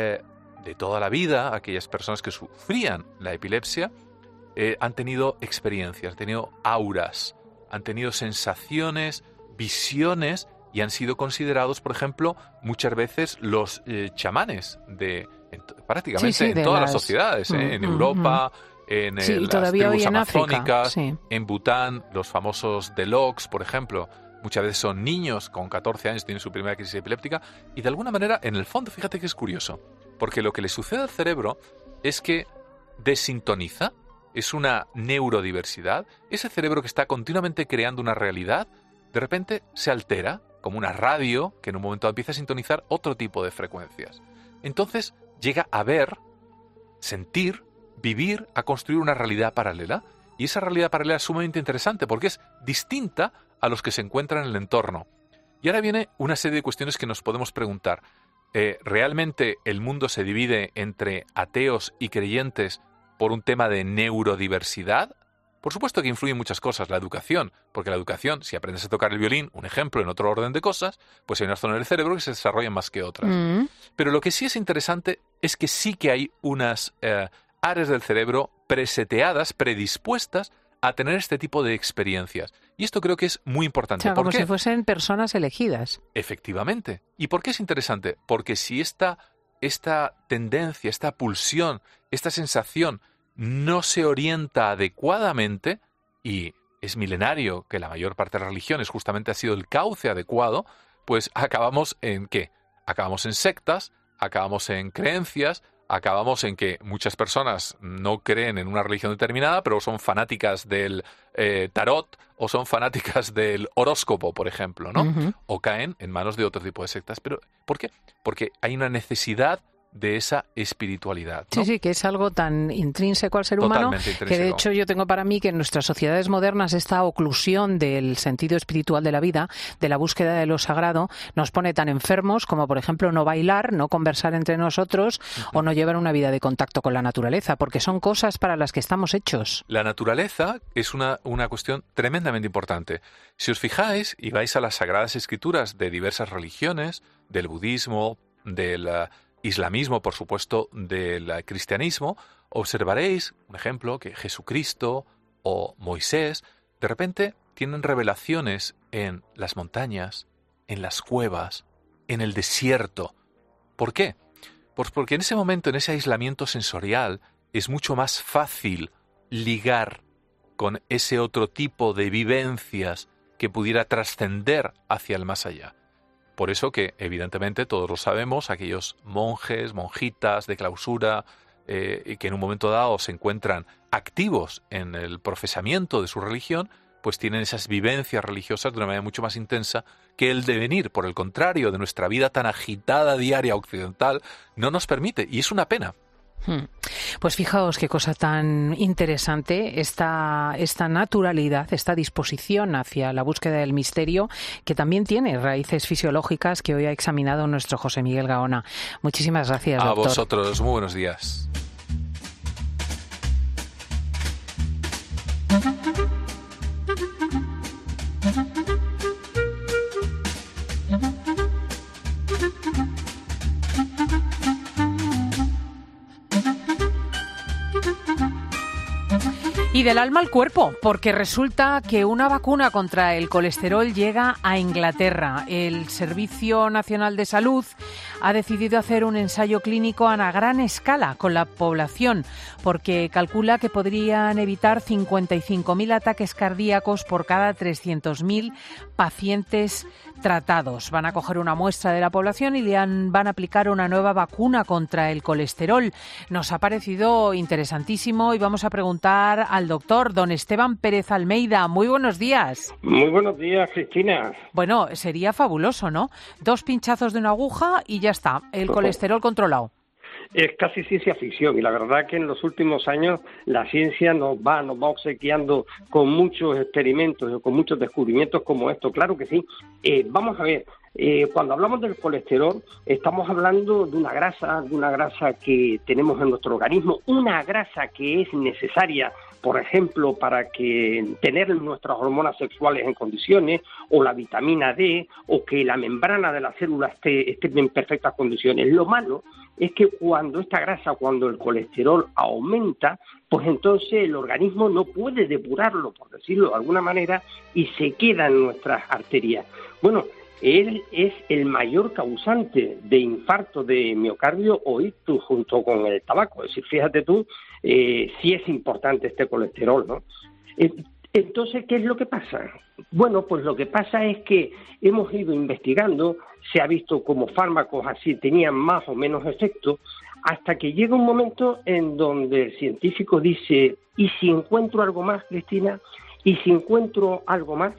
de toda la vida, aquellas personas que sufrían la epilepsia han tenido experiencias, han tenido auras, han tenido sensaciones, visiones, y han sido considerados, por ejemplo, muchas veces los chamanes prácticamente en todas las sociedades, en Europa, en las tribus amazónicas, en Bután, los famosos Deloks, por ejemplo. Muchas veces son niños con 14 años, tienen su primera crisis epiléptica, y de alguna manera, en el fondo, fíjate que es curioso, porque lo que le sucede al cerebro es que desintoniza, es una neurodiversidad. Ese cerebro que está continuamente creando una realidad, de repente se altera, como una radio que en un momento empieza a sintonizar otro tipo de frecuencias. Entonces llega a ver, sentir, vivir, a construir una realidad paralela. Y esa realidad paralela es sumamente interesante porque es distinta a los que se encuentran en el entorno. Y ahora viene una serie de cuestiones que nos podemos preguntar. ¿Realmente el mundo se divide entre ateos y creyentes por un tema de neurodiversidad? Por supuesto que influyen muchas cosas, la educación, porque la educación, si aprendes a tocar el violín, un ejemplo en otro orden de cosas, pues hay unas zonas del cerebro que se desarrollan más que otras. Pero lo que sí es interesante es que sí que hay unas áreas del cerebro preseteadas, predispuestas a tener este tipo de experiencias. Y esto creo que es muy importante. O sea, como si fuesen personas elegidas. Efectivamente. ¿Y por qué es interesante? Porque si esta tendencia, esta pulsión, esta sensación no se orienta adecuadamente, y es milenario que la mayor parte de las religiones justamente ha sido el cauce adecuado, pues acabamos en ¿qué? Acabamos en sectas, acabamos en creencias, acabamos en que muchas personas no creen en una religión determinada, pero son fanáticas del tarot o son fanáticas del horóscopo, por ejemplo, ¿no? O caen en manos de otro tipo de sectas. ¿Pero por qué? Porque hay una necesidad de esa espiritualidad, ¿no? Sí, que es algo tan intrínseco al ser humano, que de hecho yo tengo para mí que en nuestras sociedades modernas esta oclusión del sentido espiritual de la vida, de la búsqueda de lo sagrado, nos pone tan enfermos como, por ejemplo, no bailar, no conversar entre nosotros o no llevar una vida de contacto con la naturaleza, porque son cosas para las que estamos hechos. La naturaleza es una cuestión tremendamente importante. Si os fijáis y vais a las Sagradas Escrituras de diversas religiones, del budismo, del islamismo, por supuesto, del cristianismo, observaréis, un ejemplo, que Jesucristo o Moisés de repente tienen revelaciones en las montañas, en las cuevas, en el desierto. ¿Por qué? Pues porque en ese momento, en ese aislamiento sensorial, es mucho más fácil ligar con ese otro tipo de vivencias que pudiera trascender hacia el más allá. Por eso que, evidentemente, todos lo sabemos, aquellos monjes, monjitas de clausura, que en un momento dado se encuentran activos en el profesamiento de su religión, pues tienen esas vivencias religiosas de una manera mucho más intensa que el devenir, por el contrario, de nuestra vida tan agitada diaria occidental, no nos permite, y es una pena. Pues fijaos qué cosa tan interesante esta naturalidad, esta disposición hacia la búsqueda del misterio, que también tiene raíces fisiológicas que hoy ha examinado nuestro José Miguel Gaona. Muchísimas gracias, doctor. A vosotros, muy buenos días. Y del alma al cuerpo, porque resulta que una vacuna contra el colesterol llega a Inglaterra. El Servicio Nacional de Salud ha decidido hacer un ensayo clínico a gran escala con la población, porque calcula que podrían evitar 55.000 ataques cardíacos por cada 300.000 pacientes tratados. Van a coger una muestra de la población y van a aplicar una nueva vacuna contra el colesterol. Nos ha parecido interesantísimo y vamos a preguntar al doctor don Esteban Pérez Almeida. Muy buenos días. Muy buenos días, Cristina. Bueno, sería fabuloso, ¿no? 2 pinchazos de una aguja y ya está, el colesterol controlado. Es casi ciencia ficción y la verdad que en los últimos años la ciencia nos va obsequiando con muchos experimentos y con muchos descubrimientos como esto. Claro que sí. Vamos a ver, cuando hablamos del colesterol estamos hablando de una grasa que tenemos en nuestro organismo, una grasa que es necesaria, por ejemplo, para que tener nuestras hormonas sexuales en condiciones, o la vitamina D, o que la membrana de la célula esté en perfectas condiciones. Lo malo es que cuando el colesterol aumenta, pues entonces el organismo no puede depurarlo, por decirlo de alguna manera, y se queda en nuestras arterias. Bueno, él es el mayor causante de infarto de miocardio o ictus junto con el tabaco. Es decir, fíjate tú, sí es importante este colesterol, ¿no? Entonces, ¿qué es lo que pasa? Bueno, pues lo que pasa es que hemos ido investigando, se ha visto cómo fármacos así tenían más o menos efecto, hasta que llega un momento en donde el científico dice, ¿y si encuentro algo más, Cristina? ¿Y si encuentro algo más?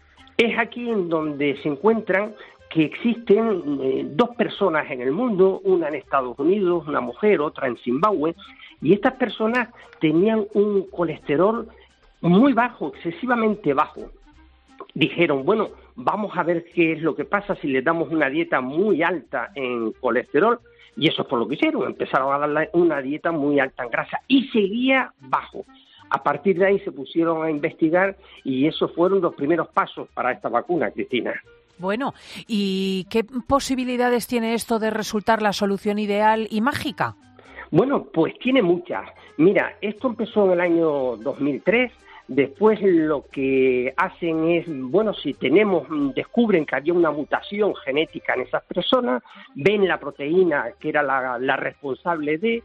Es aquí en donde se encuentran que existen 2 personas en el mundo, una en Estados Unidos, una mujer, otra en Zimbabue, y estas personas tenían un colesterol muy bajo, excesivamente bajo. Dijeron, bueno, vamos a ver qué es lo que pasa si les damos una dieta muy alta en colesterol, y eso es por lo que hicieron, empezaron a darle una dieta muy alta en grasa, y seguía bajo. A partir de ahí se pusieron a investigar y esos fueron los primeros pasos para esta vacuna, Cristina. Bueno, ¿y qué posibilidades tiene esto de resultar la solución ideal y mágica? Bueno, pues tiene muchas. Mira, esto empezó en el año 2003. Después lo que hacen es, bueno, si descubren que había una mutación genética en esas personas, ven la proteína que era la responsable de...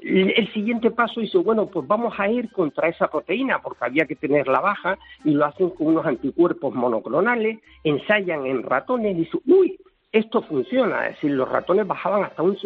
El siguiente paso dice, bueno, pues vamos a ir contra esa proteína porque había que tenerla baja y lo hacen con unos anticuerpos monoclonales, ensayan en ratones y dicen, uy, esto funciona, es decir, los ratones bajaban hasta un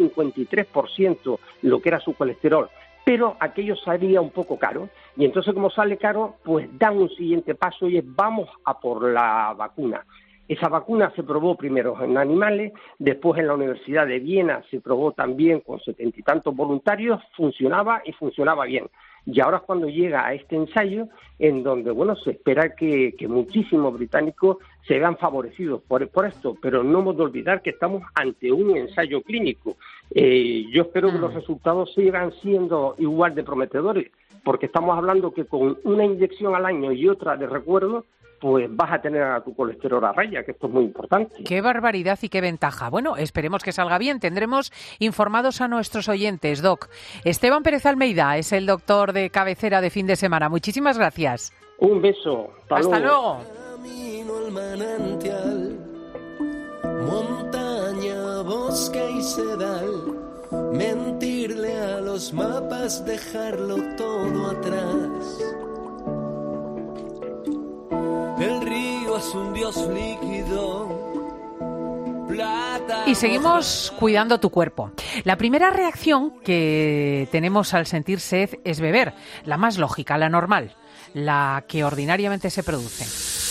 53% lo que era su colesterol, pero aquello salía un poco caro y entonces como sale caro, pues dan un siguiente paso y es vamos a por la vacuna. Esa vacuna se probó primero en animales, después en la Universidad de Viena se probó también con 70 y tantos voluntarios, funcionaba y funcionaba bien. Y ahora es cuando llega a este ensayo en donde, bueno, se espera que muchísimos británicos se vean favorecidos por esto, pero no hemos de olvidar que estamos ante un ensayo clínico. Yo espero que los resultados sigan siendo igual de prometedores, porque estamos hablando que con una inyección al año y otra de recuerdo, pues vas a tener a tu colesterol a raya, que esto es muy importante. ¡Qué barbaridad y qué ventaja! Bueno, esperemos que salga bien. Tendremos informados a nuestros oyentes, Doc. Esteban Pérez Almeida es el doctor de cabecera de fin de semana. Muchísimas gracias. Un beso. Hasta luego. Camino al manantial, montaña, bosque y sedal, mentirle a los mapas, dejarlo todo atrás. El río es un dios líquido, placa Y seguimos cuidando tu cuerpo. La primera reacción que tenemos al sentir sed es beber, la más lógica, la normal, la que ordinariamente se produce.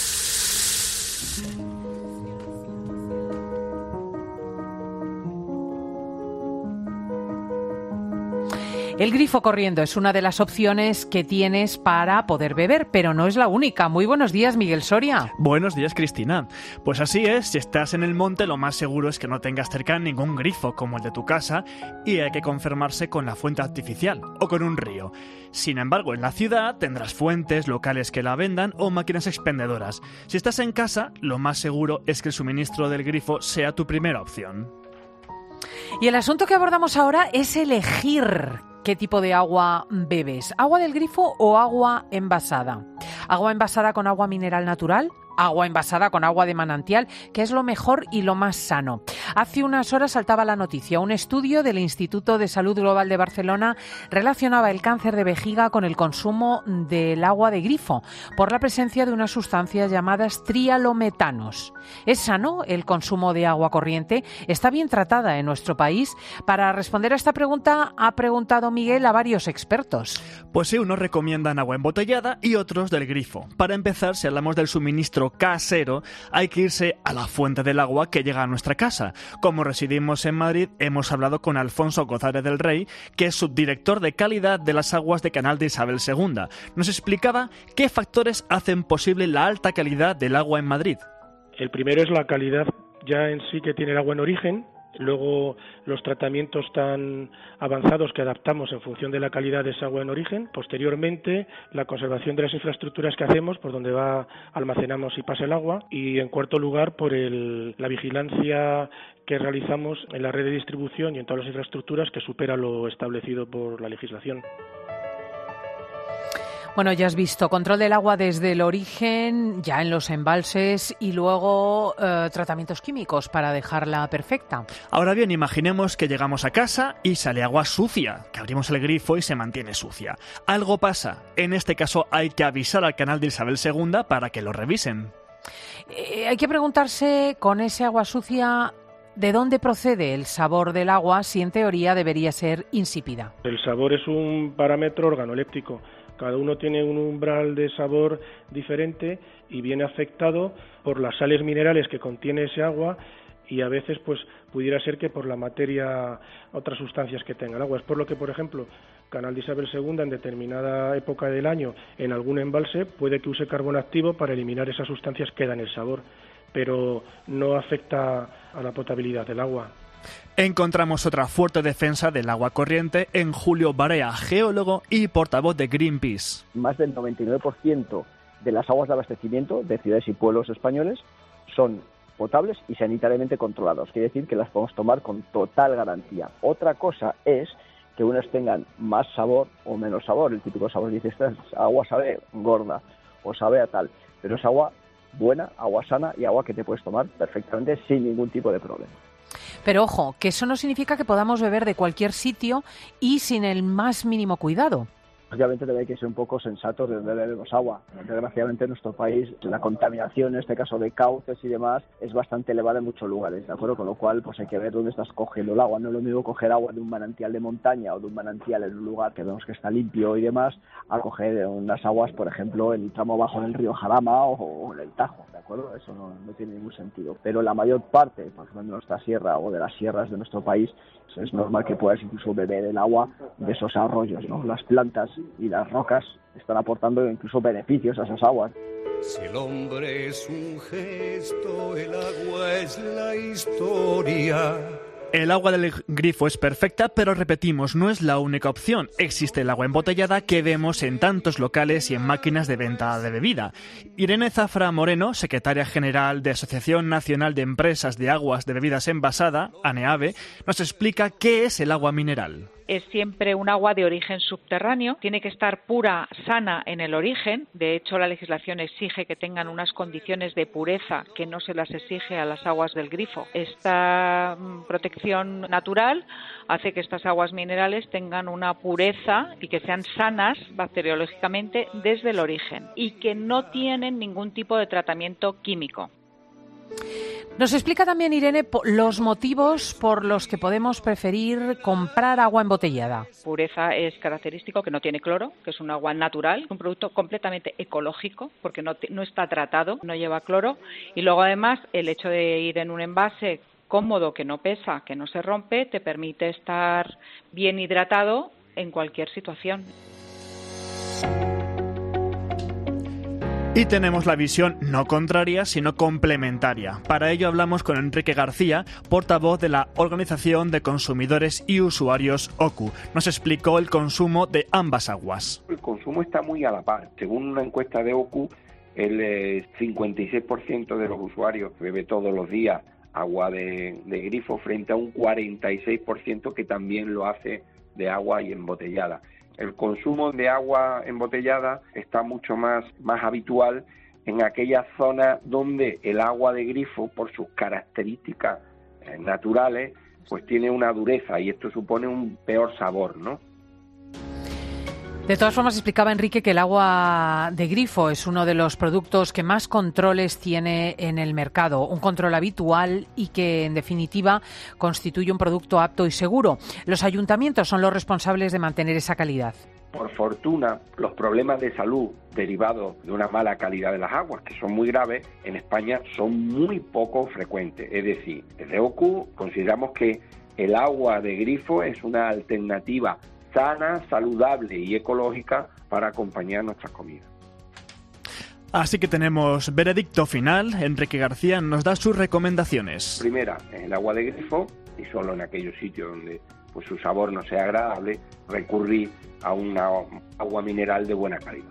El grifo corriendo es una de las opciones que tienes para poder beber, pero no es la única. Muy buenos días, Miguel Soria. Buenos días, Cristina. Pues así es, si estás en el monte, lo más seguro es que no tengas cerca ningún grifo como el de tu casa y hay que conformarse con la fuente artificial o con un río. Sin embargo, en la ciudad tendrás fuentes, locales que la vendan o máquinas expendedoras. Si estás en casa, lo más seguro es que el suministro del grifo sea tu primera opción. Y el asunto que abordamos ahora es elegir qué tipo de agua bebes. ¿Agua del grifo o agua envasada? ¿Agua envasada con agua mineral natural? ¿Agua envasada con agua de manantial? ¿Qué es lo mejor y lo más sano? Hace unas horas saltaba la noticia. Un estudio del Instituto de Salud Global de Barcelona relacionaba el cáncer de vejiga con el consumo del agua de grifo por la presencia de unas sustancias llamadas trialometanos. ¿Es sano el consumo de agua corriente? ¿Está bien tratada en nuestro país? Para responder a esta pregunta ha preguntado Miguel a varios expertos. Pues sí, unos recomiendan agua embotellada y otros del grifo. Para empezar, si hablamos del suministro casero, hay que irse a la fuente del agua que llega a nuestra casa. Como residimos en Madrid, hemos hablado con Alfonso González del Rey, que es subdirector de calidad de las aguas de Canal de Isabel II. Nos explicaba qué factores hacen posible la alta calidad del agua en Madrid. El primero es la calidad ya en sí que tiene el agua en origen. Luego, los tratamientos tan avanzados que adaptamos en función de la calidad de esa agua en origen. Posteriormente, la conservación de las infraestructuras que hacemos, por donde almacenamos y pasa el agua. Y, en cuarto lugar, por la vigilancia que realizamos en la red de distribución y en todas las infraestructuras, que supera lo establecido por la legislación. Bueno, ya has visto, control del agua desde el origen, ya en los embalses y luego tratamientos químicos para dejarla perfecta. Ahora bien, imaginemos que llegamos a casa y sale agua sucia, que abrimos el grifo y se mantiene sucia. Algo pasa. En este caso hay que avisar al Canal de Isabel II para que lo revisen. Hay que preguntarse con ese agua sucia ¿de dónde procede el sabor del agua si en teoría debería ser insípida? El sabor es un parámetro organoléptico. Cada uno tiene un umbral de sabor diferente y viene afectado por las sales minerales que contiene ese agua y a veces pues pudiera ser que por la materia, otras sustancias que tenga el agua. Es por lo que, por ejemplo, Canal de Isabel II en determinada época del año en algún embalse puede que use carbón activo para eliminar esas sustancias que dan el sabor, pero no afecta a la potabilidad del agua. Encontramos otra fuerte defensa del agua corriente en Julio Barea, geólogo y portavoz de Greenpeace. Más del 99% de las aguas de abastecimiento de ciudades y pueblos españoles son potables y sanitariamente controlados. Quiere decir que las podemos tomar con total garantía. Otra cosa es que unas tengan más sabor o menos sabor. El típico sabor dice, esta agua sabe gorda o sabe a tal, pero es agua buena, agua sana y agua que te puedes tomar perfectamente sin ningún tipo de problema. Pero ojo, que eso no significa que podamos beber de cualquier sitio y sin el más mínimo cuidado. Obviamente hay que ser un poco sensatos de dónde bebemos agua. Desgraciadamente en nuestro país la contaminación, en este caso de cauces y demás, es bastante elevada en muchos lugares, ¿de acuerdo? Con lo cual pues hay que ver dónde estás cogiendo el agua. No es lo mismo coger agua de un manantial de montaña o de un manantial en un lugar que vemos que está limpio y demás, a coger unas aguas, por ejemplo, en el tramo bajo del río Jarama o en el Tajo, ¿de acuerdo? Eso no tiene ningún sentido. Pero la mayor parte, por ejemplo, de nuestra sierra o de las sierras de nuestro país, es normal que puedas incluso beber el agua de esos arroyos, ¿no? Las plantas y las rocas están aportando incluso beneficios a esas aguas. Si el hombre es un gesto, el agua es la historia. El agua del grifo es perfecta, pero repetimos, no es la única opción. Existe el agua embotellada que vemos en tantos locales y en máquinas de venta de bebida. Irene Zafra Moreno, secretaria general de Asociación Nacional de Empresas de Aguas de Bebidas Envasada, ANEABE, nos explica qué es el agua mineral. Es siempre un agua de origen subterráneo, tiene que estar pura, sana en el origen. De hecho, la legislación exige que tengan unas condiciones de pureza que no se las exige a las aguas del grifo. Esta protección natural hace que estas aguas minerales tengan una pureza y que sean sanas bacteriológicamente desde el origen y que no tienen ningún tipo de tratamiento químico. Nos explica también, Irene, los motivos por los que podemos preferir comprar agua embotellada. Pureza es característico, que no tiene cloro, que es un agua natural, un producto completamente ecológico, porque no está tratado, no lleva cloro. Y luego, además, el hecho de ir en un envase cómodo, que no pesa, que no se rompe, te permite estar bien hidratado en cualquier situación. Y tenemos la visión no contraria, sino complementaria. Para ello hablamos con Enrique García, portavoz de la Organización de Consumidores y Usuarios OCU. Nos explicó el consumo de ambas aguas. El consumo está muy a la par. Según una encuesta de OCU, el 56% de los usuarios bebe todos los días agua de grifo frente a un 46% que también lo hace de agua y embotellada. El consumo de agua embotellada está mucho más habitual en aquellas zonas donde el agua de grifo, por sus características naturales, pues tiene una dureza y esto supone un peor sabor, ¿no? De todas formas, explicaba Enrique que el agua de grifo es uno de los productos que más controles tiene en el mercado, un control habitual y que, en definitiva, constituye un producto apto y seguro. Los ayuntamientos son los responsables de mantener esa calidad. Por fortuna, los problemas de salud derivados de una mala calidad de las aguas, que son muy graves, en España son muy poco frecuentes. Es decir, desde OCU consideramos que el agua de grifo es una alternativa sana, saludable y ecológica para acompañar nuestras comidas. Así que tenemos veredicto final. Enrique García nos da sus recomendaciones. Primera, el agua de grifo, y solo en aquellos sitios donde pues su sabor no sea agradable, recurrir a una agua mineral de buena calidad.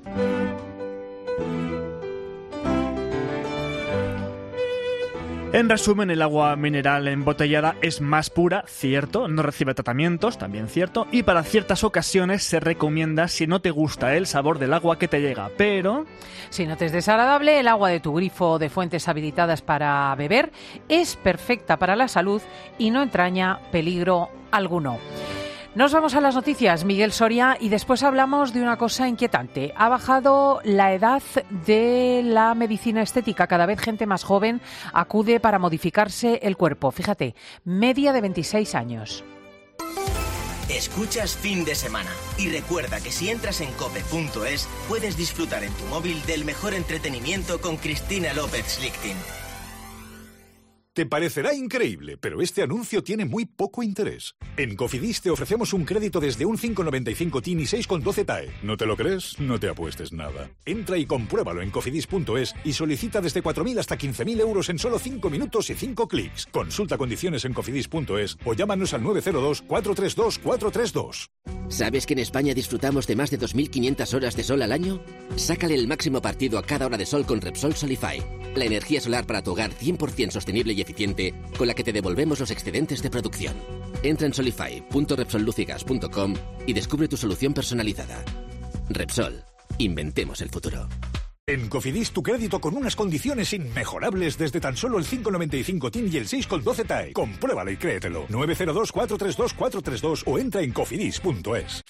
En resumen, el agua mineral embotellada es más pura, cierto, no recibe tratamientos, también cierto, y para ciertas ocasiones se recomienda si no te gusta el sabor del agua que te llega, pero... Si no te es desagradable, el agua de tu grifo de fuentes habilitadas para beber es perfecta para la salud y no entraña peligro alguno. Nos vamos a las noticias, Miguel Soria, y después hablamos de una cosa inquietante. Ha bajado la edad de la medicina estética. Cada vez gente más joven acude para modificarse el cuerpo. Fíjate, media de 26 años. Escuchas Fin de Semana. Y recuerda que si entras en cope.es puedes disfrutar en tu móvil del mejor entretenimiento con Cristina López Slichting. Te parecerá increíble, pero este anuncio tiene muy poco interés. En Cofidis te ofrecemos un crédito desde un 5,95 TIN y 6,12 TAE. ¿No te lo crees? No te apuestes nada. Entra y compruébalo en cofidis.es y solicita desde 4.000 hasta 15.000 euros en solo 5 minutos y 5 clics. Consulta condiciones en cofidis.es o llámanos al 902-432-432. ¿Sabes que en España disfrutamos de más de 2.500 horas de sol al año? Sácale el máximo partido a cada hora de sol con Repsol Solify. La energía solar para tu hogar 100% sostenible y eficiente con la que te devolvemos los excedentes de producción. Entra en solify.repsollucigas.com y descubre tu solución personalizada. Repsol. Inventemos el futuro. En Cofidis tu crédito con unas condiciones inmejorables desde tan solo el 5,95 TIN y el 6,12 TAE. Compruébalo y créetelo. 902-432-432 o entra en cofidis.es.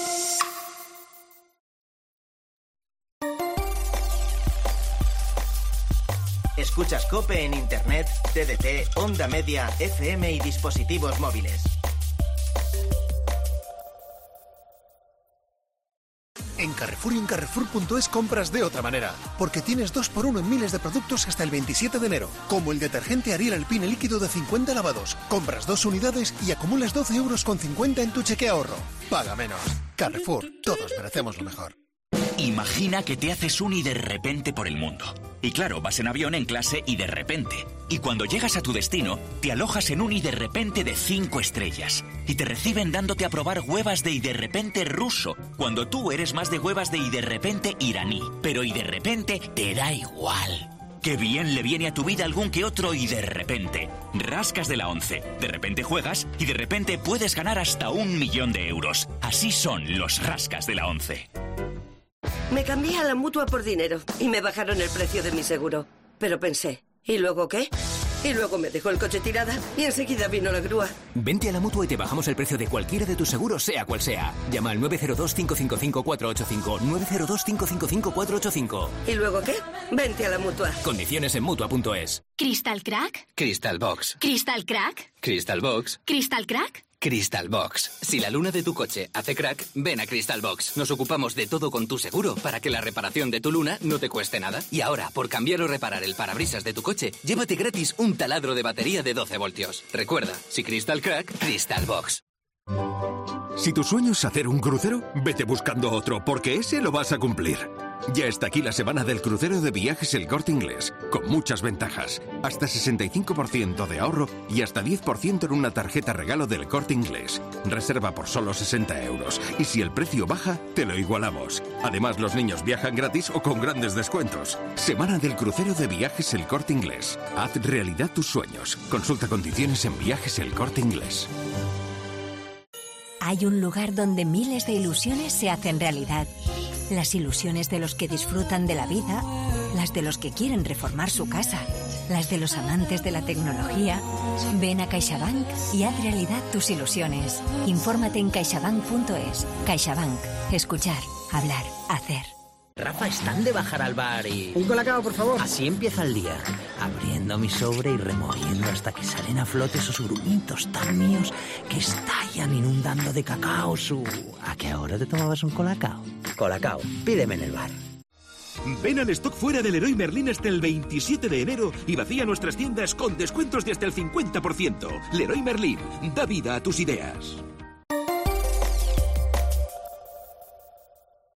Escuchas COPE en Internet, TDT, Onda Media, FM y dispositivos móviles. En Carrefour y en Carrefour.es compras de otra manera, porque tienes 2x1 en miles de productos hasta el 27 de enero, como el detergente Ariel Alpine líquido de 50 lavados. Compras 2 unidades y acumulas 12,50 € en tu cheque ahorro. Paga menos. Carrefour, todos merecemos lo mejor. Imagina que te haces un y de repente por el mundo. Y claro, vas en avión en clase y de repente. Y cuando llegas a tu destino, te alojas en un y de repente de 5 estrellas. Y te reciben dándote a probar huevas de y de repente ruso, cuando tú eres más de huevas de y de repente iraní. Pero y de repente te da igual. Qué bien le viene a tu vida algún que otro y de repente. Rascas de la 11. De repente juegas y de repente puedes ganar hasta 1 millón de euros. Así son los rascas de la 11. Me cambié a la Mutua por dinero y me bajaron el precio de mi seguro. Pero pensé, ¿y luego qué? Y luego me dejó el coche tirada y enseguida vino la grúa. Vente a la Mutua y te bajamos el precio de cualquiera de tus seguros, sea cual sea. Llama al 902-555-485. 902-555-485. ¿Y luego qué? Vente a la Mutua. Condiciones en Mutua.es. ¿Crystal Crack? Crystal Box. ¿Crystal Crack? Crystal Box. ¿Crystal Crack? Crystal Box. Si la luna de tu coche hace crack, ven a Crystal Box. Nos ocupamos de todo con tu seguro para que la reparación de tu luna no te cueste nada. Y ahora, por cambiar o reparar el parabrisas de tu coche, llévate gratis un taladro de batería de 12 voltios. Recuerda, si Crystal Crack, Crystal Box. Si tu sueño es hacer un crucero, vete buscando otro, porque ese lo vas a cumplir. Ya está aquí la semana del crucero de Viajes El Corte Inglés, con muchas ventajas. Hasta 65% de ahorro y hasta 10% en una tarjeta regalo del Corte Inglés. Reserva por solo 60 euros. Y si el precio baja, te lo igualamos. Además, los niños viajan gratis o con grandes descuentos. Semana del crucero de Viajes El Corte Inglés. Haz realidad tus sueños. Consulta condiciones en Viajes El Corte Inglés. Hay un lugar donde miles de ilusiones se hacen realidad. Las ilusiones de los que disfrutan de la vida, las de los que quieren reformar su casa, las de los amantes de la tecnología. Ven a CaixaBank y haz realidad tus ilusiones. Infórmate en caixabank.es. CaixaBank. Escuchar, hablar, hacer. Rafa, están de bajar al bar y... Un colacao, por favor. Así empieza el día. Abriendo mi sobre y removiendo hasta que salen a flote esos grumitos tan míos que estallan inundando de cacao su... ¿A qué hora te tomabas un colacao? Colacao, pídeme en el bar. Ven al stock fuera del Leroy Merlin hasta el 27 de enero y vacía nuestras tiendas con descuentos de hasta el 50%. Leroy Merlin, da vida a tus ideas.